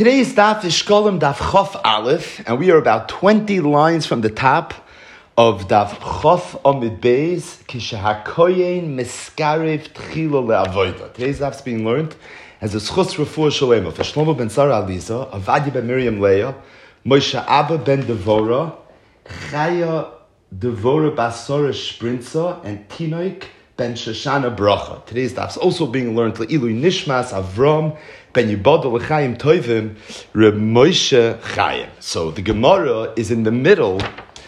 Today's daf is Shkolim Daf Chof Aleph, and we are about 20 lines from the top of Daf Chof Amid Beis, Kishahakoyen Miskarev Tchilo Le'avoida. Today's daf is being learned as a Schus Refuah Shalema for Shlomo ben Sarah Aliza, Avadia ben Miriam Leah, Moshe Abba ben Devora, Chaya Devora Basora Sprinza, and Tinoik ben Shoshana Bracha. Today's daf is also being learned Le'ilu Nishmas Avram Ben Yibodol L'chaim Tovim Reb Moshe Chaim. So the Gemara is in the middle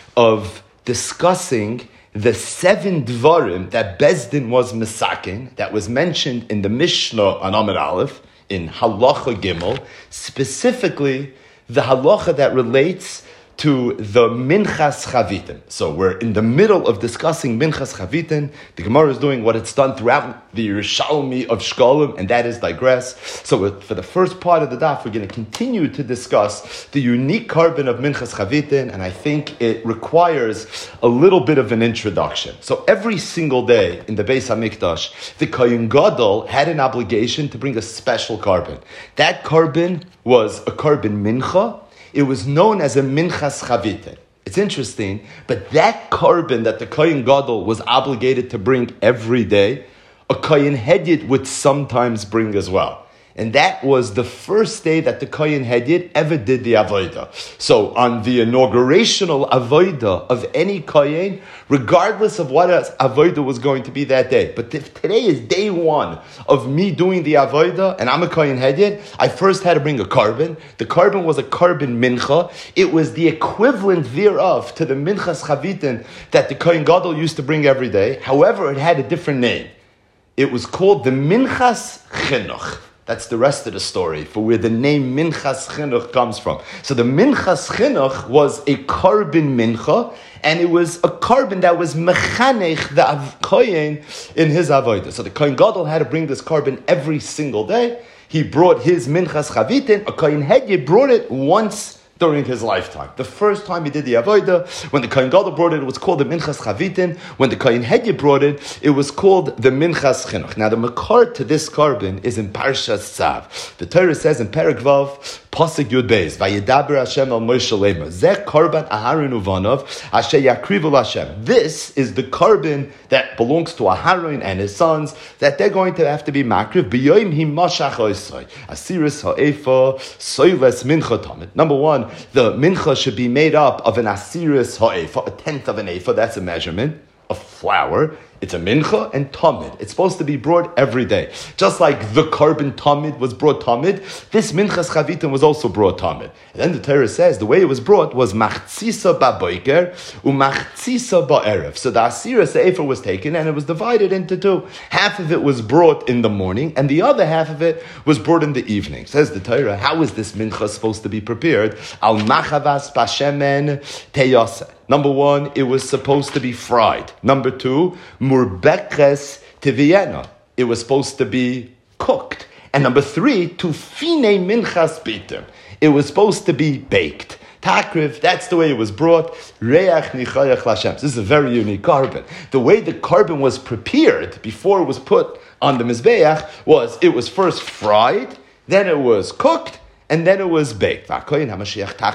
of discussing the 7 dvarim that Bezdin was misakin, that was mentioned in the Mishnah on Amud Aleph, in Halacha Gimel, specifically the halacha that relates to the Minchas Chavitin. So we're in the middle of discussing Minchas Chavitin. The Gemara is doing what it's done throughout the Yerushalmi of Shkolim, and that is digress. So for the first part of the daf, we're going to continue to discuss the unique carbon of Minchas Chavitin, and I think it requires a little bit of an introduction. So every single day in the Beis HaMikdash, the Kohen Gadol had an obligation to bring a special carbon. That carbon was a carbon mincha. It was known as a minchas chavitin. It's interesting, but that carbon that the Kohen Gadol was obligated to bring every day, a Kohen Hedyot would sometimes bring as well. And that was the first day that the Kohen Hedyot ever did the avodah. So on the inaugurational avodah of any Kohen, regardless of what avodah was going to be that day. But if today is day one of me doing the avodah, and I'm a Kohen Hedyot, I first had to bring a carbon. The carbon was a carbon mincha. It was the equivalent thereof to the minchas chavitin that the Kohen Gadol used to bring every day. However, it had a different name. It was called the minchas chinuch. That's the rest of the story for where the name Minchas Chinuch comes from. So the Minchas Chinuch was a carbon mincha, and it was a carbon that was mechanech the Kohen in his avodah. So the Kohen Gadol had to bring this carbon every single day. He brought his Minchas Chavitin. A Kohen Hedyot brought it once during his lifetime. The first time he did the avodah, when the Kohen Gadol brought it was called the Minchas Chavitin. When the Kohen Hedyot brought it, it was called the Minchas Chinuch. Now the makar to this carbon is in Parshas Tzav. The Torah says in Perek Vav, Pasuk Yud Beis, Vayedaber Hashem al Moshe Lema, Zeh Karban Aharon Uvanov, Asher Yakrivu Hashem. This is the carbon that belongs to Aharon and his sons, that they're going to have to be makriv, B'yoim Himashach Oisai, Asiris Ha'efa, Soiles Mincha Tamid. Number one, the mincha should be made up of an asiris ha'efa, a tenth of an ephah, that's a measurement of flour. It's a mincha and tamid. It's supposed to be brought every day. Just like the carbon tamid was brought tamid, this minchas chavitin was also brought tamid. And then the Torah says the way it was brought was machtzisa ba'boiker umachtzisa ba'erev. So the asiris ha'efa was taken and it was divided into two. Half of it was brought in the morning and the other half of it was brought in the evening. Says the Torah, how is this mincha supposed to be prepared? Al machavas bashemen teyase. Number one, it was supposed to be fried. Number two, murbekes tiviena. It was supposed to be cooked. And number three, tufine minchas bitim. It was supposed to be baked. Takriv, that's the way it was brought. Reach nichayach lashem. This is a very unique carbon. The way the carbon was prepared before it was put on the mizbeach was it was first fried, then it was cooked, and then it was baked. Either way, this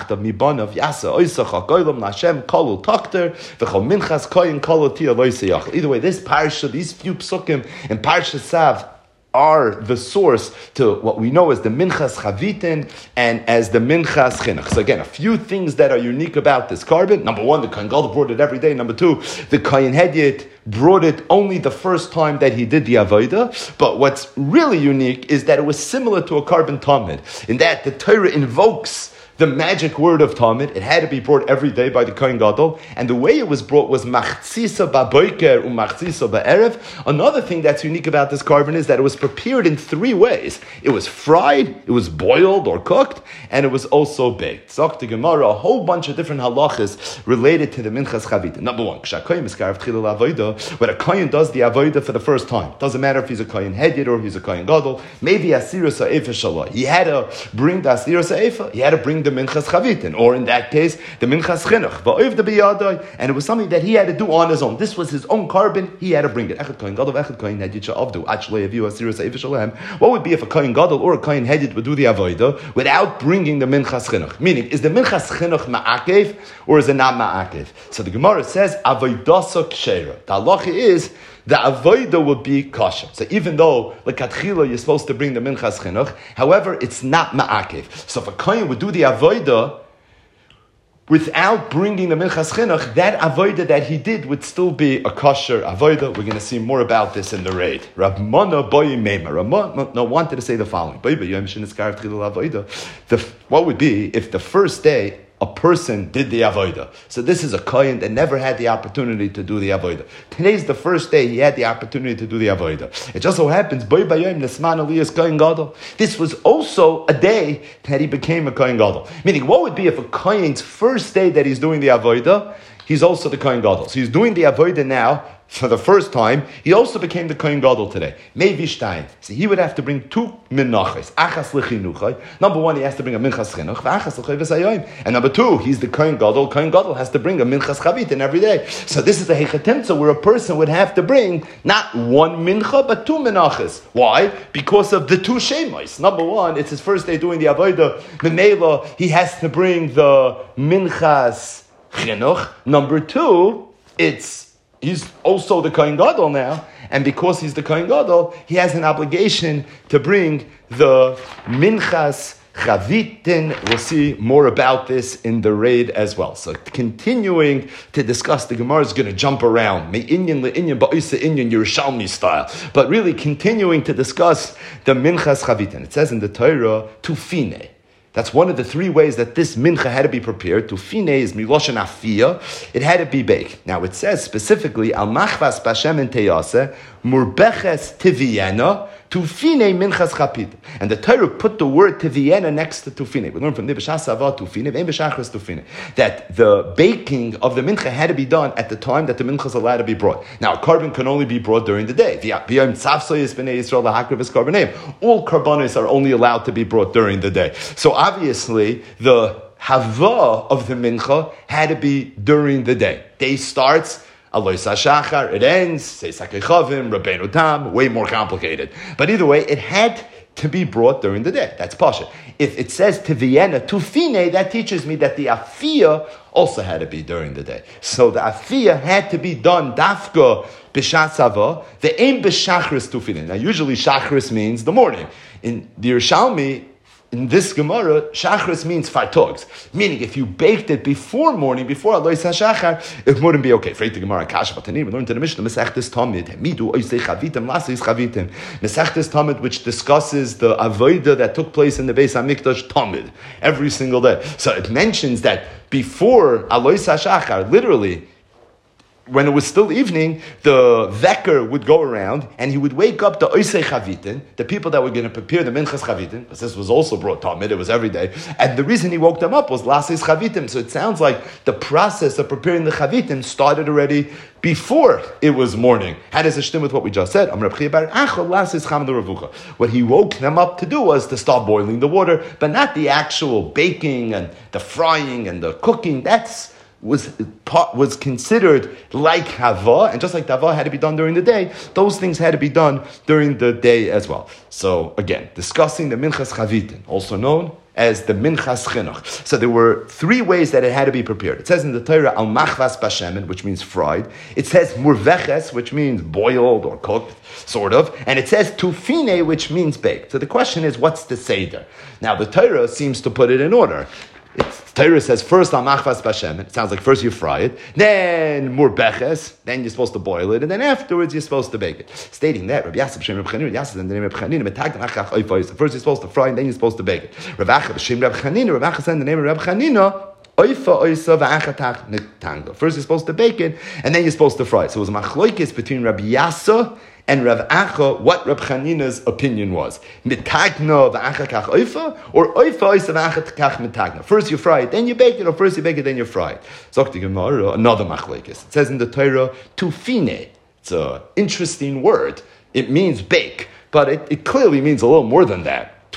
parsha, these few psukim in Parsha Tzav are the source to what we know as the Minchas Chavitin and as the Minchas Chinuch. So again, a few things that are unique about this carbon. Number one, the Kohen Gadol brought it every day. Number two, the Kohen Hedyot brought it only the first time that he did the avodah. But what's really unique is that it was similar to a carbon tamid, in that the Torah invokes the magic word of Tamid. It had to be brought every day by the Kohen Gadol, and the way it was brought was machtzisa ba'boiker umachtzisa ba'erev. Another thing that's unique about this carbon is that it was prepared in 3 ways. It was fried, it was boiled or cooked, and it was also baked. Zok the Gemara, a whole bunch of different halachas related to the minchas chavitin. Number one, when a Kohen does the avodah for the first time, doesn't matter if he's a Kohen Hedyot or he's a Kohen Gadol, maybe asiras ha'efa shalah. He had to bring the asiras ha'efa, he had to bring the the minchas chavitin, or in that case, the minchas chinuch. And it was something that he had to do on his own. This was his own carbon, he had to bring it. What would be if a kohen gadol or a kohen hedid would do the avodah without bringing the minchas chinuch? Meaning, is the minchas chinuch ma'akev, or is it not ma'akev? So the Gemara says, avoidasa kshera. The halacha is, the avodah would be kosher. So even though l'katchila you're supposed to bring the minchas chinuch, however, it's not ma'akev. So if a kohen would do the avodah without bringing the minchas chinuch, that avodah that he did would still be a kosher avodah. We're going to see more about this in the raid. Rav Mana boy meima. Rav Mana wanted to say the following: what would be if the first day a person did the avodah? So this is a kohen that never had the opportunity to do the avodah. Today's the first day he had the opportunity to do the avodah. It just so happens, this was also a day that he became a kohen gadol. Meaning, what would be if a kohen's first day that he's doing the avodah, he's also the kohen gadol. So he's doing the avodah now for the first time. He also became the kohen gadol today. Meivishtain. So he would have to bring two minachos. Achas lechinuchay. Number one, he has to bring a minchas chinuch. V'achas lechay v'sayayim. And number two, he's the kohen gadol. Kohen gadol has to bring a minchas chavitin every day. So this is a hechatimtza where a person would have to bring not one mincha but two minachos. Why? Because of the two shemos. Number one, it's his first day doing the avodah. Memela, he has to bring the minchas chinuch. Number two, he's also the kohen gadol now, and because he's the kohen gadol, he has an obligation to bring the minchas chavitin. We'll see more about this in the raid as well. So continuing to discuss, the Gemara is going to jump around, me'inyan le'inyan ba'isa inyan Yerushalmi style, but really continuing to discuss the minchas chavitin. It says in the Torah, tufine. That's one of the three ways that this mincha had to be prepared. Tufine is miloshen afiyah. It had to be baked. Now it says specifically, al machvas b'Hashem en teyaseh, murbeches tiviena, tufine minchas chapit. And the Torah put the word tiviena next to tufine. We learn from Nibashas Ava tufine, ve'en b'shachris tufine, that the baking of the mincha had to be done at the time that the mincha is allowed to be brought. Now, a carbon can only be brought during the day. All carbonos are only allowed to be brought during the day. So obviously, the hava of the mincha had to be during the day. Day starts, Alois HaShachar, it ends, Seis HaKechavim, Rabbeinu Tam, way more complicated. But either way, it had to be brought during the day. That's Pasha. If it says to Vienna, to Fine, that teaches me that the Afiyah also had to be during the day. So the Afiyah had to be done, Dafka, B'Shat Sava, the Ein B'Shachris Tufine. Now usually Shachris means the morning. In the Yerushalmi, in this Gemara, Shachris means fartogs. Meaning, if you baked it before morning, before Alois HaShachar, it wouldn't be okay. Freit the Gemara, Kasha Batanim, we learned in the Mishnah, Mesechtes Tamid, Midu Oisei Chavitim, Lasis Chavitim. Mesechtes Tamid, which discusses the avodah that took place in the Beis HaMikdash, Tamid, every single day. So it mentions that before Alois HaShachar, literally, when it was still evening, the veker would go around and he would wake up the oisei chavitin, the people that were going to prepare the minchas chavitin, because this was also brought tamid, it was every day. And the reason he woke them up was lasis chavitim. So it sounds like the process of preparing the chavitim started already before it was morning. How does it stem with what we just said? What he woke them up to do was to start boiling the water, but not the actual baking and the frying and the cooking. Was considered like Hava, and just like the Hava had to be done during the day, those things had to be done during the day as well. So again, discussing the Minchas Chavitin, also known as the Minchas Chinuch. So there were three ways that it had to be prepared. It says in the Torah, Al Machvas Bashemen, which means fried. It says Murveches, which means boiled or cooked, sort of. And it says Tufine, which means baked. So the question is, what's the Seder? Now the Torah seems to put it in order. Torah says first al machvas b'Hashem. It sounds like first you fry it, then murbeches, then you're supposed to boil it, and then afterwards you're supposed to bake it. Stating that, Rabbi Yasser b'Shem Rabbi Chanina, Yasser and the name of Rabbi Chanina, first you're supposed to fry, and then you're supposed to bake it. Rabbi Acha b'Shem Rabbi Chanina, Rabbi Acha said the name of Rabbi Chanina. First you're supposed to bake it, and then you're supposed to fry it. So it was a machloikis between Rabbi Yasser and Rav Acha, what Rav Chanina's opinion was. Mitagna v'acha kach oifa, or oifa oisa v'acha kach mitagna. First you fry it, then you bake it, or first you bake it, then you fry it. Zok the Gemara, another machlekes. It says in the Torah, tufine. It's an interesting word. It means bake, but it clearly means a little more than that.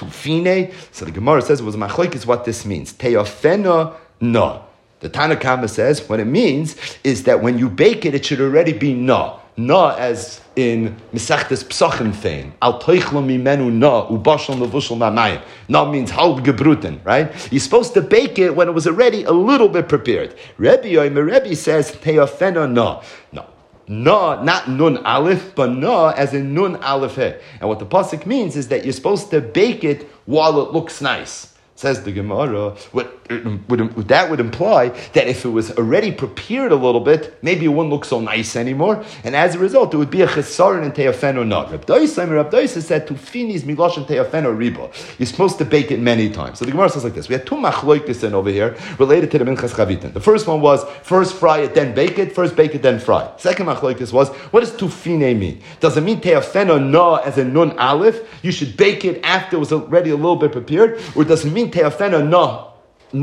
tufine. So the Gemara says it was machlokes what this means. Teofena no. The Tana Kama says what it means is that when you bake it, it should already be no. No, as in Mesachtes Psachim fein. Al toichlo mimenu no, ubashal nevushal mamayim. No means halb gebruten, right? You're supposed to bake it when it was already a little bit prepared. Rebbe says, teofena no. No. No, not nun aleph, but no as in nun aleph he. And what the pasuk means is that you're supposed to bake it while it looks nice. Says the Gemara, that would imply that if it was already prepared a little bit, maybe it wouldn't look so nice anymore, and as a result, it would be a chesaron and teofeno not. Reb Doisa said, "Tufinis miloshen teofeno riba." You're supposed to bake it many times. So the Gemara says like this: we had two machlokes in over here related to the minchas chavitin. The first one was first fry it, then bake it. First bake it, then fry. Second machlokes was what does tufine mean? Does it mean teofeno no as in nun aleph? You should bake it after it was already a little bit prepared, or does it mean teofena no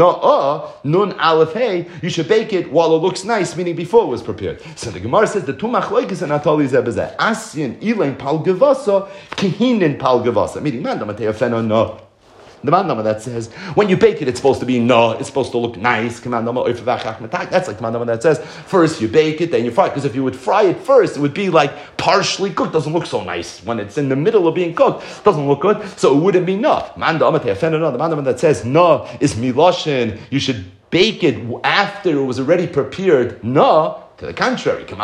nun aleph hey, you should bake it while it looks nice, meaning before it was prepared. So the Gemara says the two machlokes and atali zebezeh asyin ilain pal gevasa kihinin pal gevasa, meaning man dama teofena no. The mandama that says when you bake it, it's supposed to be no, it's supposed to look nice. That's like the mandama that says first you bake it, then you fry it. Because if you would fry it first, it would be like partially cooked. Doesn't look so nice when it's in the middle of being cooked. Doesn't look good, so it wouldn't be no. The mandama that says no is miloshin. You should bake it after it was already prepared. No. To the contrary, that's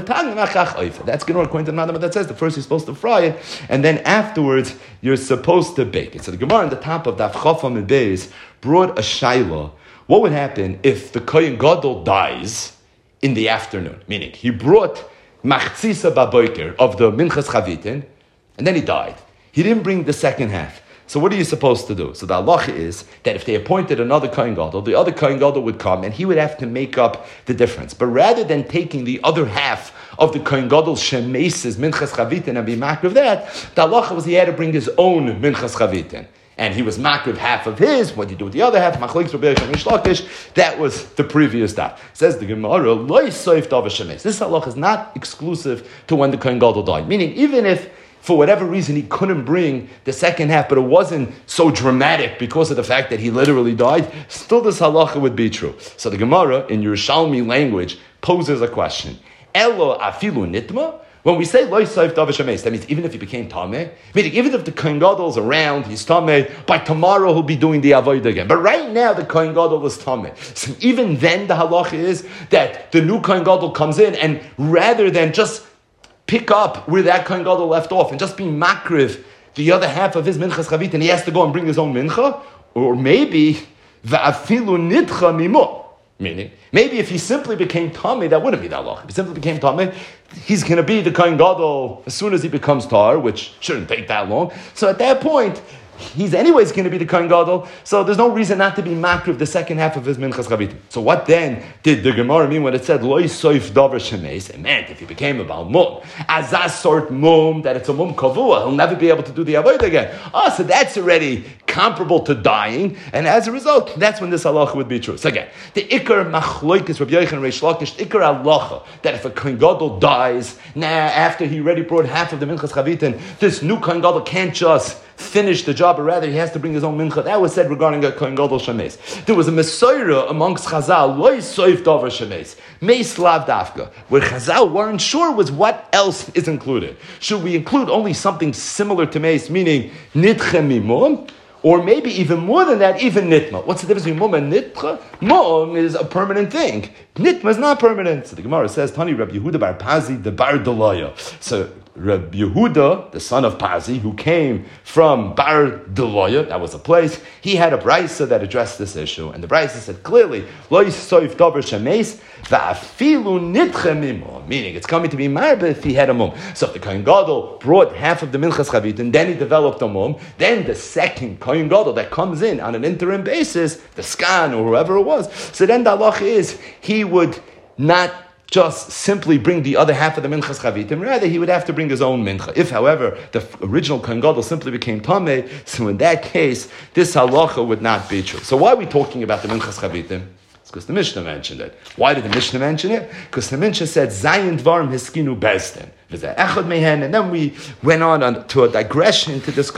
going to according to the Madama that says the first you're supposed to fry it, and then afterwards you're supposed to bake it. So the Gemara on the top of Daf Chaf Amud Beis brought a shaila. What would happen if the Kohen Gadol dies in the afternoon? Meaning, he brought machzisa baboiker of the minchas chavitin, and then he died. He didn't bring the second half. So what are you supposed to do? So the halacha is that if they appointed another Kohen Gadol, the other Kohen Gadol would come and he would have to make up the difference. But rather than taking the other half of the Kohen Gadol's shemeses, minchas chavitin, and be makriv of that, the halacha was he had to bring his own minchas chavitin. And he was makriv half of his. What do you do with the other half? Machlokes Rabbi Yochanan Reish Lakish. That was the previous daf. Says the Gemara, loy soif davar shemes. This halacha is not exclusive to when the Kohen Gadol died. Meaning, even if for whatever reason he couldn't bring the second half, but it wasn't so dramatic because of the fact that he literally died, still this halacha would be true. So the Gemara, in Yerushalmi language, poses a question. Elo afilu nitma? When we say loy soif davar shemes, that means even if he became tameh, meaning even if the Kohen Gadol is around, he's tameh, by tomorrow he'll be doing the avodah again. But right now the Kohen Gadol is tameh. So even then the halacha is that the new Kohen Gadol comes in, and rather than just pick up where that Kohen Gadol left off and just be makriv the other half of his minchas chavit, and he has to go and bring his own mincha, or maybe va'afilu nidcha mimo. Meaning, maybe if he simply became tameh, that wouldn't be that long. If he simply became tameh, he's going to be the Kohen Gadol as soon as he becomes tar, which shouldn't take that long. So at that point, he's anyways going to be the Kohen Gadol, so there's no reason not to be makriv the second half of his minchas chavitim. So what then did the Gemara mean when it said loy soif davar shemes? It meant if he became a bal mum, azaz sort mum, that it's a mum kavua, he'll never be able to do the avodah again. Oh, so that's already comparable to dying, and as a result, that's when this halacha would be true. So again, the ikar machloikis Rabbi Yochanan Reish Lakish, the ikar halacha, that if a Kohen Gadol dies, now after he already brought half of the minchas chavitim, this new Kohen Gadol can't just finish the job, but rather he has to bring his own mincha. That was said regarding a Kohen Gadol shemes. There was a Mesorah amongst Chazal, loy soif davar shemes, meis lav dafka, where Chazal weren't sure was what else is included. Should we include only something similar to meis, meaning nitche mimum, or maybe even more than that, even nitma? What's the difference between mum and nitcha? Mum is a permanent thing. Nitma is not permanent. So the Gemara says, Tani Rabbi Yehuda bar Pazi the bar Delaya. So Rabbi Yehuda, the son of Pazi, who came from Bar Delaya, that was a place, he had a brisa that addressed this issue, and the brisa said clearly, Lo yisoif davar shemes, va'afilu nitche mimo, meaning it's coming to be marbe if he had a mum. So if the Kohen Gadol brought half of the minchas chavit, and then he developed a mum, then the second Kohen Gadol that comes in on an interim basis, the skan or whoever it was, so then the halach is, he would not just simply bring the other half of the minchas chavitim. Rather, he would have to bring his own mincha. If, however, the original Kohen Gadol simply became tameh, so in that case, this halacha would not be true. So why are we talking about the minchas chavitim? It's because the Mishnah mentioned it. Why did the Mishnah mention it? Because the Mishnah said, Zayin dvarim hiskinu bezdin. And then we went on to a digression to discuss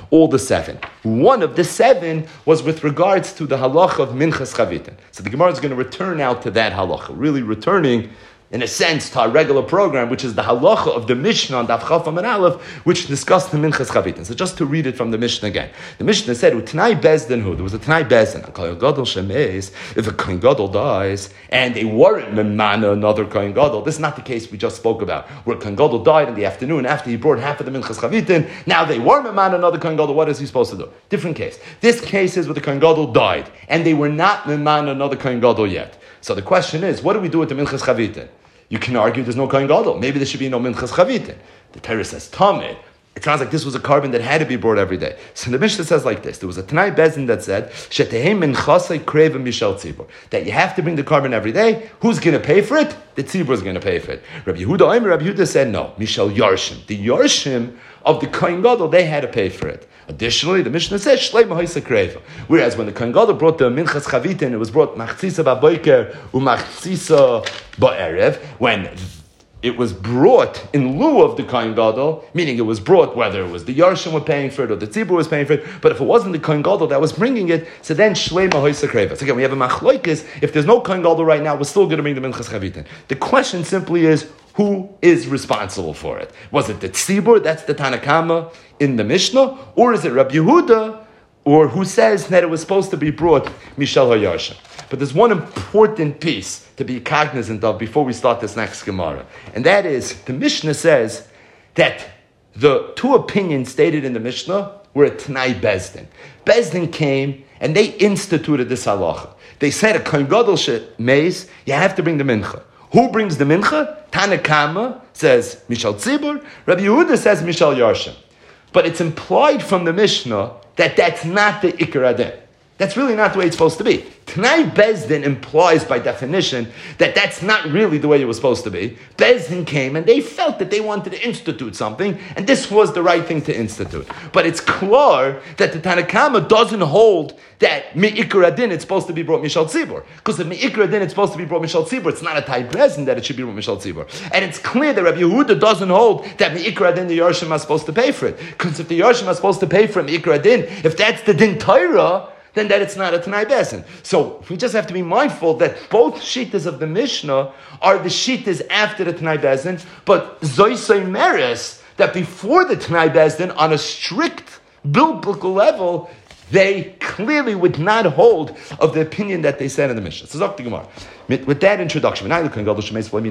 all the 7. One of the 7 was with regards to the halacha of Minchas Chavitin. So the Gemara is going to return out to that halacha, really returning in a sense to our regular program, which is the halacha of the Mishnah on Daf Chaf Amud Aleph, which discussed the Minchas Chavitin. So just to read it from the Mishnah again. The Mishnah said, T'nai Bezdin hu, there was a T'nai Bezdin, a Kohen Gadol shemeis, if a Kohen Gadol dies, and they weren't memana another Kohen Gadol. This is not the case we just spoke about, where Kohen Gadol died in the afternoon after he brought half of the Minchas Chavitin. Now they were memana another Kohen Gadol. What is he supposed to do? Different case. This case is where the Kohen Gadol died, and they were not memana another Kohen Gadol yet. So the question is, what do we do with the Minchas Chavitin? You can argue there's no Kohen Gadol. Maybe there should be no Minchas Chavitin. The Torah says Tamid. It sounds like this was a carbon that had to be brought every day. So the Mishnah says like this. There was a Tanai Bezin that said, Shetehei minchasei kreva mishal tzibur. That you have to bring the carbon every day. Who's going to pay for it? The tzibur is going to pay for it. Rabbi Yehuda said no. Mishal Yarshim. The Yarshim of the Kohen Gadol, they had to pay for it. Additionally, the Mishnah says Shlei Mahoisa Kreva. Whereas when the Kohen Gadol brought the Minchas Chavitin, it was brought Machzisa Ba'Boiker u'Machzisa Ba'Erev. When it was brought in lieu of the Kohen Gadol, meaning it was brought whether it was the Yarshim were paying for it or the Tzibur was paying for it, but if it wasn't the Kohen Gadol that was bringing it, so then Shlei Mahoisa Kreva. So again, we have a Machloikis. If there's no Kohen Gadol right now, we're still going to bring the Minchas Chavitin. The question simply is, who is responsible for it? Was it the Tzibur, that's the Tanakama in the Mishnah, or is it Rabbi Yehuda, or who says that it was supposed to be brought Mishal HaYarshim? But there's one important piece to be cognizant of before we start this next Gemara, and that is, the Mishnah says that the 2 opinions stated in the Mishnah were a T'nai Bezdin. Bezdin came and they instituted this halacha. They said a Kohen Gadol shemeis, you have to bring the mincha. Who brings the mincha? Tanakama says Mishal Tzibur. Rabbi Yehuda says Mishal Yarshim. But it's implied from the Mishnah that that's not the Ikar Adin. That's really not the way it's supposed to be. T'nai Bezdin implies by definition that that's not really the way it was supposed to be. Bezdin came and they felt that they wanted to institute something, and this was the right thing to institute. But it's clear that the Tanakama doesn't hold that Me'ikar Adin it's supposed to be brought Mishal Tzibur. Because if Me'ikar Adin it's supposed to be brought Mishal Tzibur, it's not a T'nai Bezdin that it should be brought Mishal Tzibur. And it's clear that Rabbi Yehuda doesn't hold that Me'ikar Adin the Yarshim are supposed to pay for it. Because if the Yarshim are supposed to pay for it, Me'ikar Adin, if that's the Din Torah, then that it's not a T'nai Bezdin. So we just have to be mindful that both shittas of the Mishnah are the shittas after the T'nai Bezdin, but Zoisei Meres, that before the T'nai Bezdin, on a strict biblical level, they clearly would not hold of the opinion that they said in the Mishnah. So Zok the Gemara. With that introduction, how do you know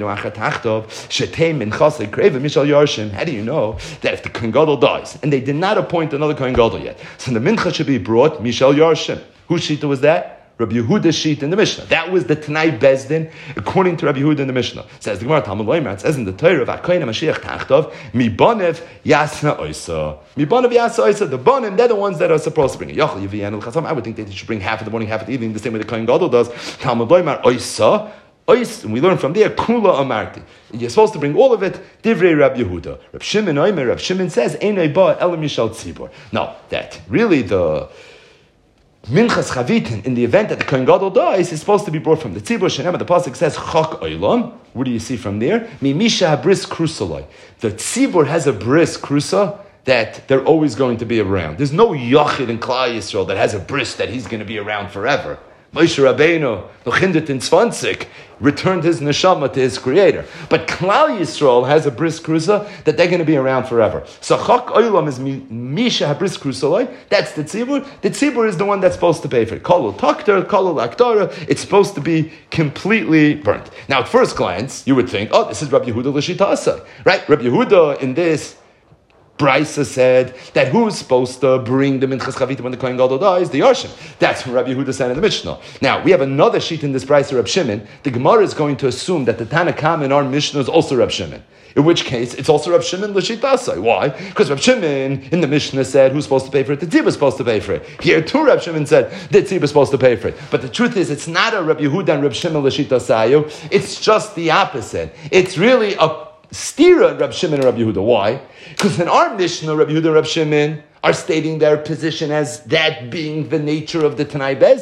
that if the Kohen Gadol dies and they did not appoint another Kohen Gadol yet, so the mincha should be brought Mishal Yarshim? Whose shita was that? Rabbi Yehuda's sheet in the Mishnah. That was the T'nai Bezdin, according to Rabbi Yehuda in the Mishnah. Says the Gemara Talmud Loimer, it says in the Torah of Akoyin HaMashiach Tachtov, Mibanev Yasna Oisa. Mibanev Yasna Oisa. The Banim, they're the ones that are supposed to bring it. Yachal Yiviyan Chasam. I would think that they should bring half of the morning, half of the evening, the same way the Kohen Gadol does. Talmud Loimer Oisa. And we learn from there, Kula Amarti. You're supposed to bring all of it, Divrei Rabbi Yehuda. Rab Shimon Oimer, Rab Shimon says, Einay Ba Elam Yishal Tzibor. No, that really the Minchas Chavitin, in the event that the Kohen Gadol dies, is supposed to be brought from the Tzibur. Shenem, the pasuk says Chak Olam. What do you see from there? Mimisha habris krusaloi. The Tzibur has a bris krusa that they're always going to be around. There's no Yachid in Klal Yisrael that has a bris that he's going to be around forever. Moshe Rabbeinu, the Chindet in Tzvanzik, returned his neshama to his creator. But Klal Yisrael has a bris krusa that they're going to be around forever. So Chak Olam is Misha habris krusaloi. That's the tzibur. The tzibur is the one that's supposed to pay for it. Kolul taktar, kolul aktara. It's supposed to be completely burnt. Now, at first glance, you would think, oh, this is Rabbi Yehuda l'shitasa, right? Rabbi Yehuda in this Brisa said that who's supposed to bring the Minchas Chavitim when the Kohen Gadol dies? The Yarshim. That's what Rabbi Yehuda said in the Mishnah. Now, we have another sheet in this Brisa, Rab Shimon. The Gemara is going to assume that the Tanakam in our Mishnah is also Rab Shimon. In which case, it's also Rab Shimon l'shitasai. Why? Because Rab Shimon in the Mishnah said who's supposed to pay for it? The Tzibur is supposed to pay for it. Here too, Rab Shimon said the Tzibur is supposed to pay for it. But the truth is, it's not a Rab Yehuda and Rab Shimon l'shitasayu. It's just the opposite. It's really a stira Rab Shimon and Rab Yehuda. Why? Because in our Mishnah, Rab Yehuda and Rab Shimon are stating their position as that being the nature of the T'nai Bezdin.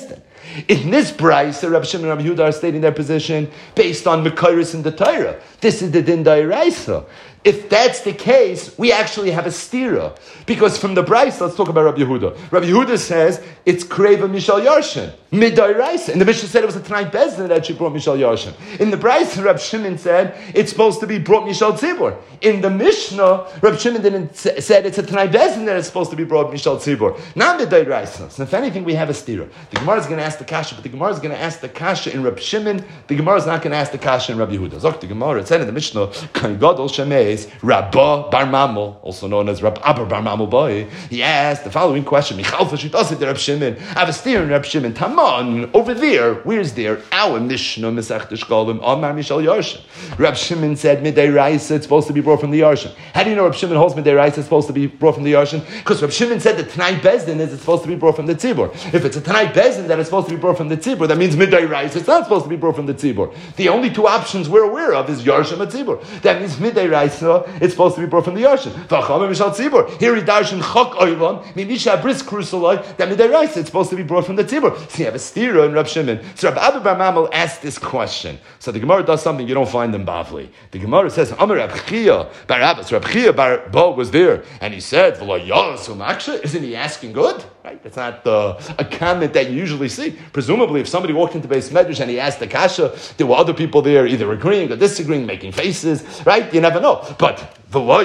In this brayso, Rabbi Shimon and Rabbi Yehuda are stating their position based on Mekayris in the Torah. This is the din d'oraisa. If that's the case, we actually have a stira. Because from the Bryce, let's talk about Rabbi Yehuda. Rabbi Yehuda says it's Kreva Mishal Yarshin. Midairaisa. And the Mishnah said it was a Tanai Bezdin that she brought Mishal Yarshin. In the Bryce, Rabbi Shimon said it's supposed to be brought Mishal Tzibor. In the Mishnah, Rabbi Shimon said it's a Tanai Bezdin that is supposed to be brought Mishal Tzibor. Not Midairaisa. So if anything, we have a stira. The Gemara is going to ask the Kasha, but the Gemara is going to ask the Kasha in Rabbi Shimon. The Gemara is not going to ask the Kasha in Rabbi Yehuda. Zok the Gemara, it said in the Mishnah, Kain Gadol Shemei, Rabba Bar Mamel, also known as Rabba Aber Bar Mamel Boy, he asked the following question: Michal Fashitasit Rab Shimon. I have a steer in Rab Shimon. Taman over there. Where's there? Our Mishnah Mesach Tishkalim Amar Mishal Yarshin. Rab Shimon said Midei Raisa. It's supposed to be brought from the Yarshin. How do you know Rab Shimon holds Midei Raisa? It's supposed to be brought from the Yarshin? Because Rab Shimon said the Tanai Bezdin is it's supposed to be brought from the Tzibor. If it's a Tanai Bezdin that is supposed to be brought from the Tzibor, that means Midei Raisa. It's not supposed to be brought from the Tzibor. The only two options we're aware of is Yarshin and Tzibor. That means Midei Raisa. It's supposed to be brought from the Yarshin. Here he darshan chok oilam mimisha bris krusaloi that midiraisa. It's supposed to be brought from the tzibur. So you have a stira in Rab Shimon. So Rabbi Abba Bar Mamel asked this question. So the Gemara does something you don't find in Bavli. The Gemara says Amar Rab Chia Bar Abba. So Rab Chia Bar Bo was there and he said, isn't he asking good? Right? That's not a comment that you usually see. Presumably, if somebody walked into Beis Medrash and he asked the kasha, there were other people there either agreeing or disagreeing, making faces, right? You never know. But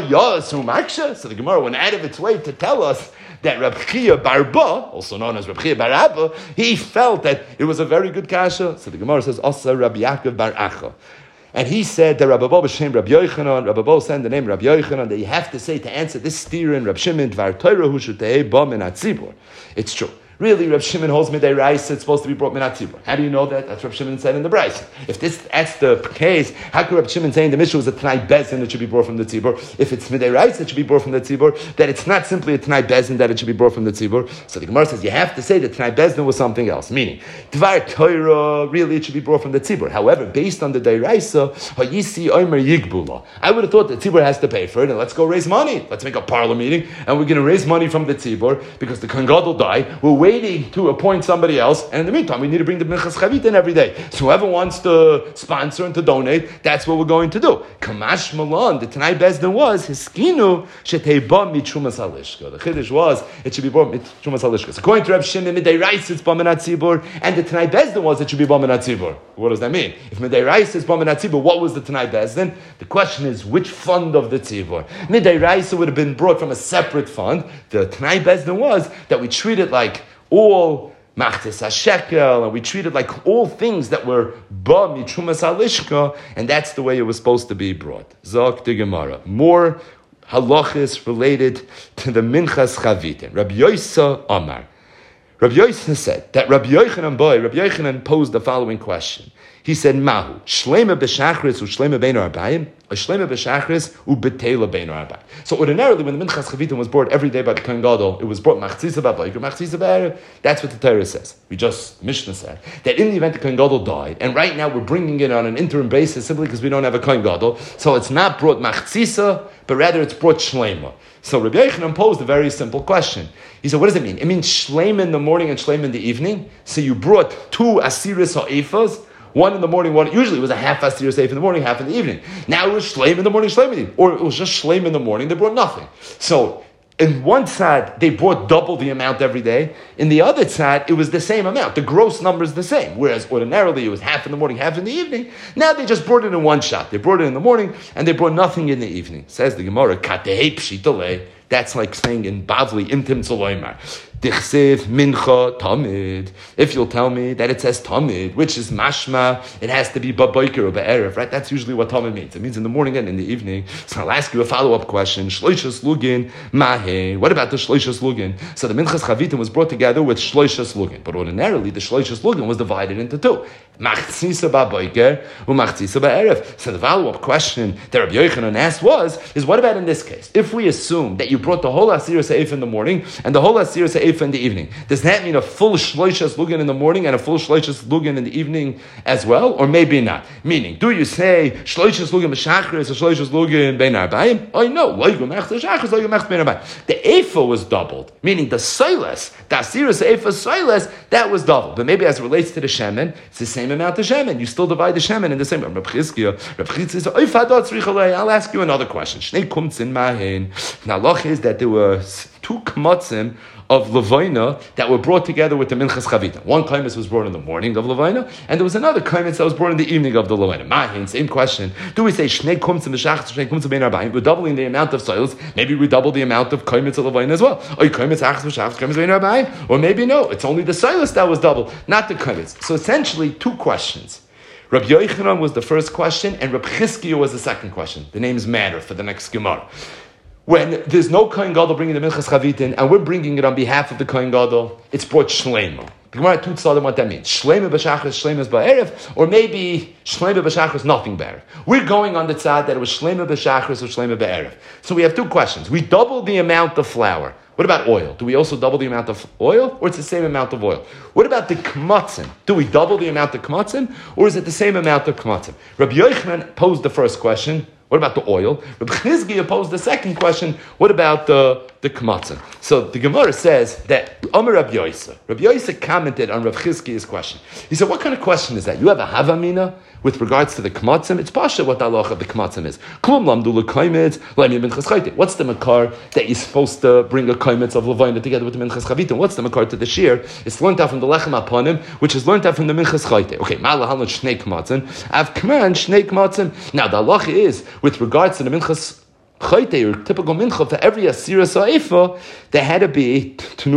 so the Gemara went out of its way to tell us that Rab Chia Barba, also known as Rab Chia Bar Abba, he felt that it was a very good kasha. So the Gemara says, Asa Rabbi Yaakov Bar Acha. And he said that Rabbi Bo b'shem Rabbi Yochanan, Rabbi Bo said the name Rabbi Yochanan, that you have to say to answer this steer in Rabbi Shimon, Dvar Torah hu shutei ba min hatzibur. It's true. Really, Reb Shimon holds midei raisa. It's supposed to be brought min hatzibur. How do you know that? That's what Reb Shimon said in the Brayso. If that's the case, how could Reb Shimon say in the Mishnah was a Tanai Bezdin that should be brought from the tzibur? If it's midei raisa, it should be brought from the tzibur. That it's not simply a Tanai Bezdin that it should be brought from the tzibur. So the Gemara says you have to say that Tanai Bezdin was something else. Meaning, Dvar Torah, really it should be brought from the tzibur. However, based on the deiraisa, hayisi omer yigbula. I would have thought the tzibur has to pay for it, and let's go raise money. Let's make a parlor meeting, and we're going to raise money from the tzibur because the Kohen Gadol died. We're waiting to appoint somebody else, and in the meantime, we need to bring the Minchas Chavit in every day. So whoever wants to sponsor and to donate, that's what we're going to do. Kamash Malon, the Tanai Bezdin was Hiskinu Sheteiba Mitrumas Halishka. The Chiddush was it should be brought Mitrumas Halishka. So according to Reb Shimon, Midei Reis it's Baminat Tzibur, and the Tanai Bezdin was it should be Baminat Tzibur. What does that mean? If Midei Reis is Baminat Tzibur, what was the Tanai Bezdin? The question is which fund of the Tzibur? Midei Reis would have been brought from a separate fund. The Tanai Bezdin was that we treat it like all Machtes HaShekel, and we treated like all things that were ba mitrumas halishka, and that's the way it was supposed to be brought. Zok the Gemara. More halachis related to the Minchas Chavitin. Rabbi Yosa Amar. Rabbi Yosa said that Rabbi Yochanan posed the following question. He said, Mahu, Shlema b'shachris u Shlema beinu arbayim, or Shlema b'shachris u betela beinu arbayim. So ordinarily, when the Minchas Chavitim was brought every day by the Kohen Gadol, it was brought machzisa b'abayik or machzisa b'erev. That's what the Torah says. Mishnah said, that in the event the Kohen Gadol died, and right now we're bringing it on an interim basis simply because we don't have a Kohen Gadol, so it's not brought machzisa, but rather it's brought Shlema. So Rabbi Yochanan posed a very simple question. He said, what does it mean? It means Shlema in the morning and Shlema in the evening? So you brought two asiris ha'efas, one in the morning, one usually it was a half asir safe in the morning, half in the evening. Now it was shleim in the morning, shleim in the evening. Or it was just shleim in the morning, they brought nothing. So in one side, they brought double the amount every day. In the other side, it was the same amount. The gross number is the same. Whereas ordinarily it was half in the morning, half in the evening. Now they just brought it in one shot. They brought it in the morning and they brought nothing in the evening. Says the Gemara, Katehei pshitolei. That's like saying in Bavli, Intim Tzoloimar. Dichsev mincha tamid. If you'll tell me that it says tamid, which is mashma, it has to be ba'boiker or ba'erev, right? That's usually what tamid means. It means in the morning and in the evening. So I'll ask you a follow-up question. Shloishas lugin mahe. What about the shloishas lugin? So the minchas chavitim was brought together with shloishas lugin, but ordinarily the shloishas lugin was divided into two. Machzisa ba'boiker u'machzisa ba'erev. So the follow-up question that Rabbi Yochanan asked is what about in this case? If we assume that you brought the whole Asir Seif in the morning and the whole Asir Seif in the evening, does that mean a full Shloishas Lugin in the morning and a full Shloishas Lugin in the evening as well? Or maybe not? Meaning, do you say Shloishas Lugin b'shachris or Shloishas Lugin bein arbayim? Oh no, loigum mechta shachris, loigum mechta bein arbayim. The Eifa was doubled, meaning the Silas, the Asir Seif Silas, that was doubled. But maybe as it relates to the Shemen, it's the same amount of Shemen. You still divide the Shemen in the same. I'll ask you another question. Now, loch is that there were two kmatzim of Levaina that were brought together with the Minchas Chavita. One kaimitz was brought in the morning of Levaina, and there was another kaimitz that was brought in the evening of the Levaina. Mahin, same question. Do we say Shnei Kumtzim B'Shachas, Shnei Kumtzim Bein Arbayim? We're doubling the amount of soils. Maybe we double the amount of kaimitz of Levaina as well. Or kaimitz Achas B'Shachas, kaimitz Bein Arbayim? Or maybe no, it's only the soils that was doubled, not the kaimitz. So essentially, two questions. Rabbi Yochanan was the first question, and Rabbi Chizkiah was the second question. The names matter for the next Gemara. When there's no Kohen Gadol bringing the Minchas Chavitin, and we're bringing it on behalf of the Kohen Gadol, it's brought Shleima. The Gemara Tutzadim what that means. Shleima b'shachris, Shleima b'erev, or maybe Shleima b'shachris, nothing better. We're going on the tzad that it was Shleima b'shachris or Shleima b'erev. So we have two questions. We double the amount of flour. What about oil? Do we also double the amount of oil, or it's the same amount of oil? What about the kmatzim? Do we double the amount of kmatzim, or is it the same amount of kmatzim? Rabbi Yochanan posed the first question. What about the oil? Rabbi Chizkiah posed the second question. What about the kmatzim? So the Gemara says that Amar Rabbi Yosef commented on Rabbi Chizkiah's question. He said, what kind of question is that? You have a havamina with regards to the kmatzim? It's pasha what the halacha of the kmatzim is. Klum lamdu lekaimitz le'mi minchas chayte. What's the makar that you're supposed to bring a kaimitz of levaina together with the minchas chavitim? What's the makar to the shear? It's learned out from the lechem aponim, which is learned out from the minchas chayte. Okay, ma'alahalon shnei kmatzim, av kman shnei kmatzim. Now the halacha is with regards to the minchas chayte, or typical mincha, for every asira sa'ifa, there had to be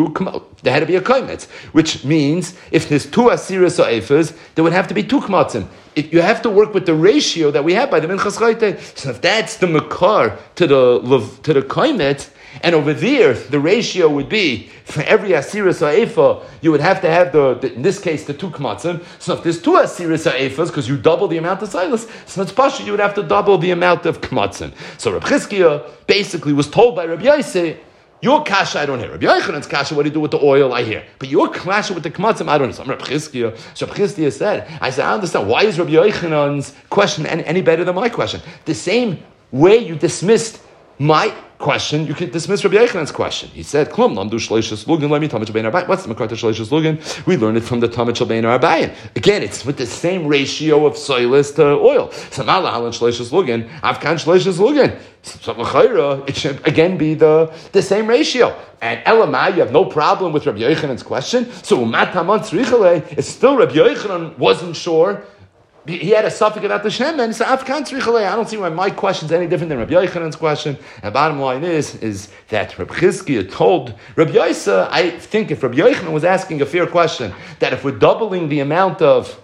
a kaimetz, which means if there's two asira sa'ifas, there would have to be two kmatzim. You have to work with the ratio that we have by the minchas chayte. So if that's the makar to the kaimetz, and over there, the ratio would be, for every asira sa'ifa, you would have to have in this case, the two kmatzim. So if there's two asira sa'ifas, because you double the amount of silas, so it's pasha, you would have to double the amount of kmatzim. So Rabbi Chizkiah basically was told by Rabbi Yosef, your kasha I don't hear. Rabbi Yochanan's kasha, what do you do with the oil, I hear. But your kasha with the kmatzim, I don't know. So Rabbi Chizkiah, said, I understand, why is Rabbi Yochanan's question any better than my question? The same way you dismissed my question, you could dismiss Rabbi Yochanan's question. He said, "Klum lamdu shleishas lugin lemi tamid shel bein arbayim." What's the makar to shleishas lugin? We learned it from the tamid shel bein arbayim. Again, it's with the same ratio of soilus to oil. Samala halan shleishas lugin, avkan shleishas lugin. So it should again be the same ratio. And Elamai, you have no problem with Rabbi Yochanan's question. So umat haman tzrichale, it's still Rabbi Yochanan wasn't sure. He had a suffix about the Shem, and he said, I don't see why my question is any different than Rabbi Yochanan's question. And bottom line is that Rabbi Chizkiah told Rabbi Yosef, I think if Rabbi Yochanan was asking a fair question, that if we're doubling the amount of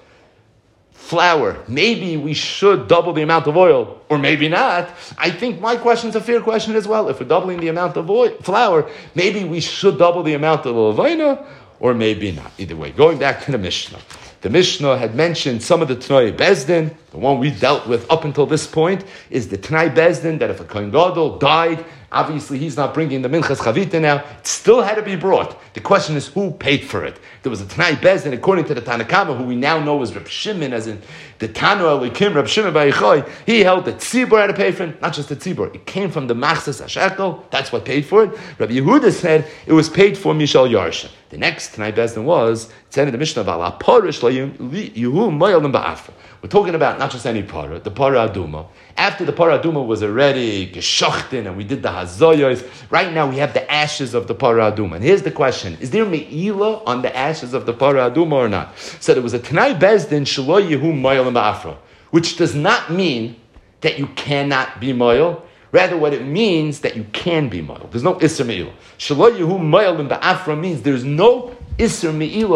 flour, maybe we should double the amount of oil, or maybe not. I think my question is a fair question as well. If we're doubling the amount of flour, maybe we should double the amount of levaina, or maybe not. Either way, going back to the Mishnah. The Mishnah had mentioned some of the Tanai Bezdin. The one we dealt with up until this point is the Tanai Bezdin, that if a Kohen Gadol died, obviously he's not bringing the Minchas Chavita now. It still had to be brought. The question is who paid for it. There was a Tanai Bezdin, according to the Tanakama, who we now know as Reb Shimon, as in the Tanu Elikim, Reb Shimon Bar Yochai. He held that Tzibor had to pay for it, not just the Tzibor. It came from the Machzas HaShekel. That's what paid for it. Rabbi Yehuda said it was paid for Mishal Yarsha. The next Tanai Bezdin was, it said in the Mishnah, Vala Parish Yehu Moyalim Ba'afra. We're talking about not just any para, the para aduma. After the para aduma was already geshochten and we did the hazoyos, right now we have the ashes of the para aduma. And here's the question: is there me'ila on the ashes of the para aduma or not? So there was a Tanai Bezdin shelo yehu moyel ba'afra, which does not mean that you cannot be moyel. Rather, what it means that you can be moyel. There's no isser me'ila. Shelo yehu moyel ba'afra means there's no isser me'ila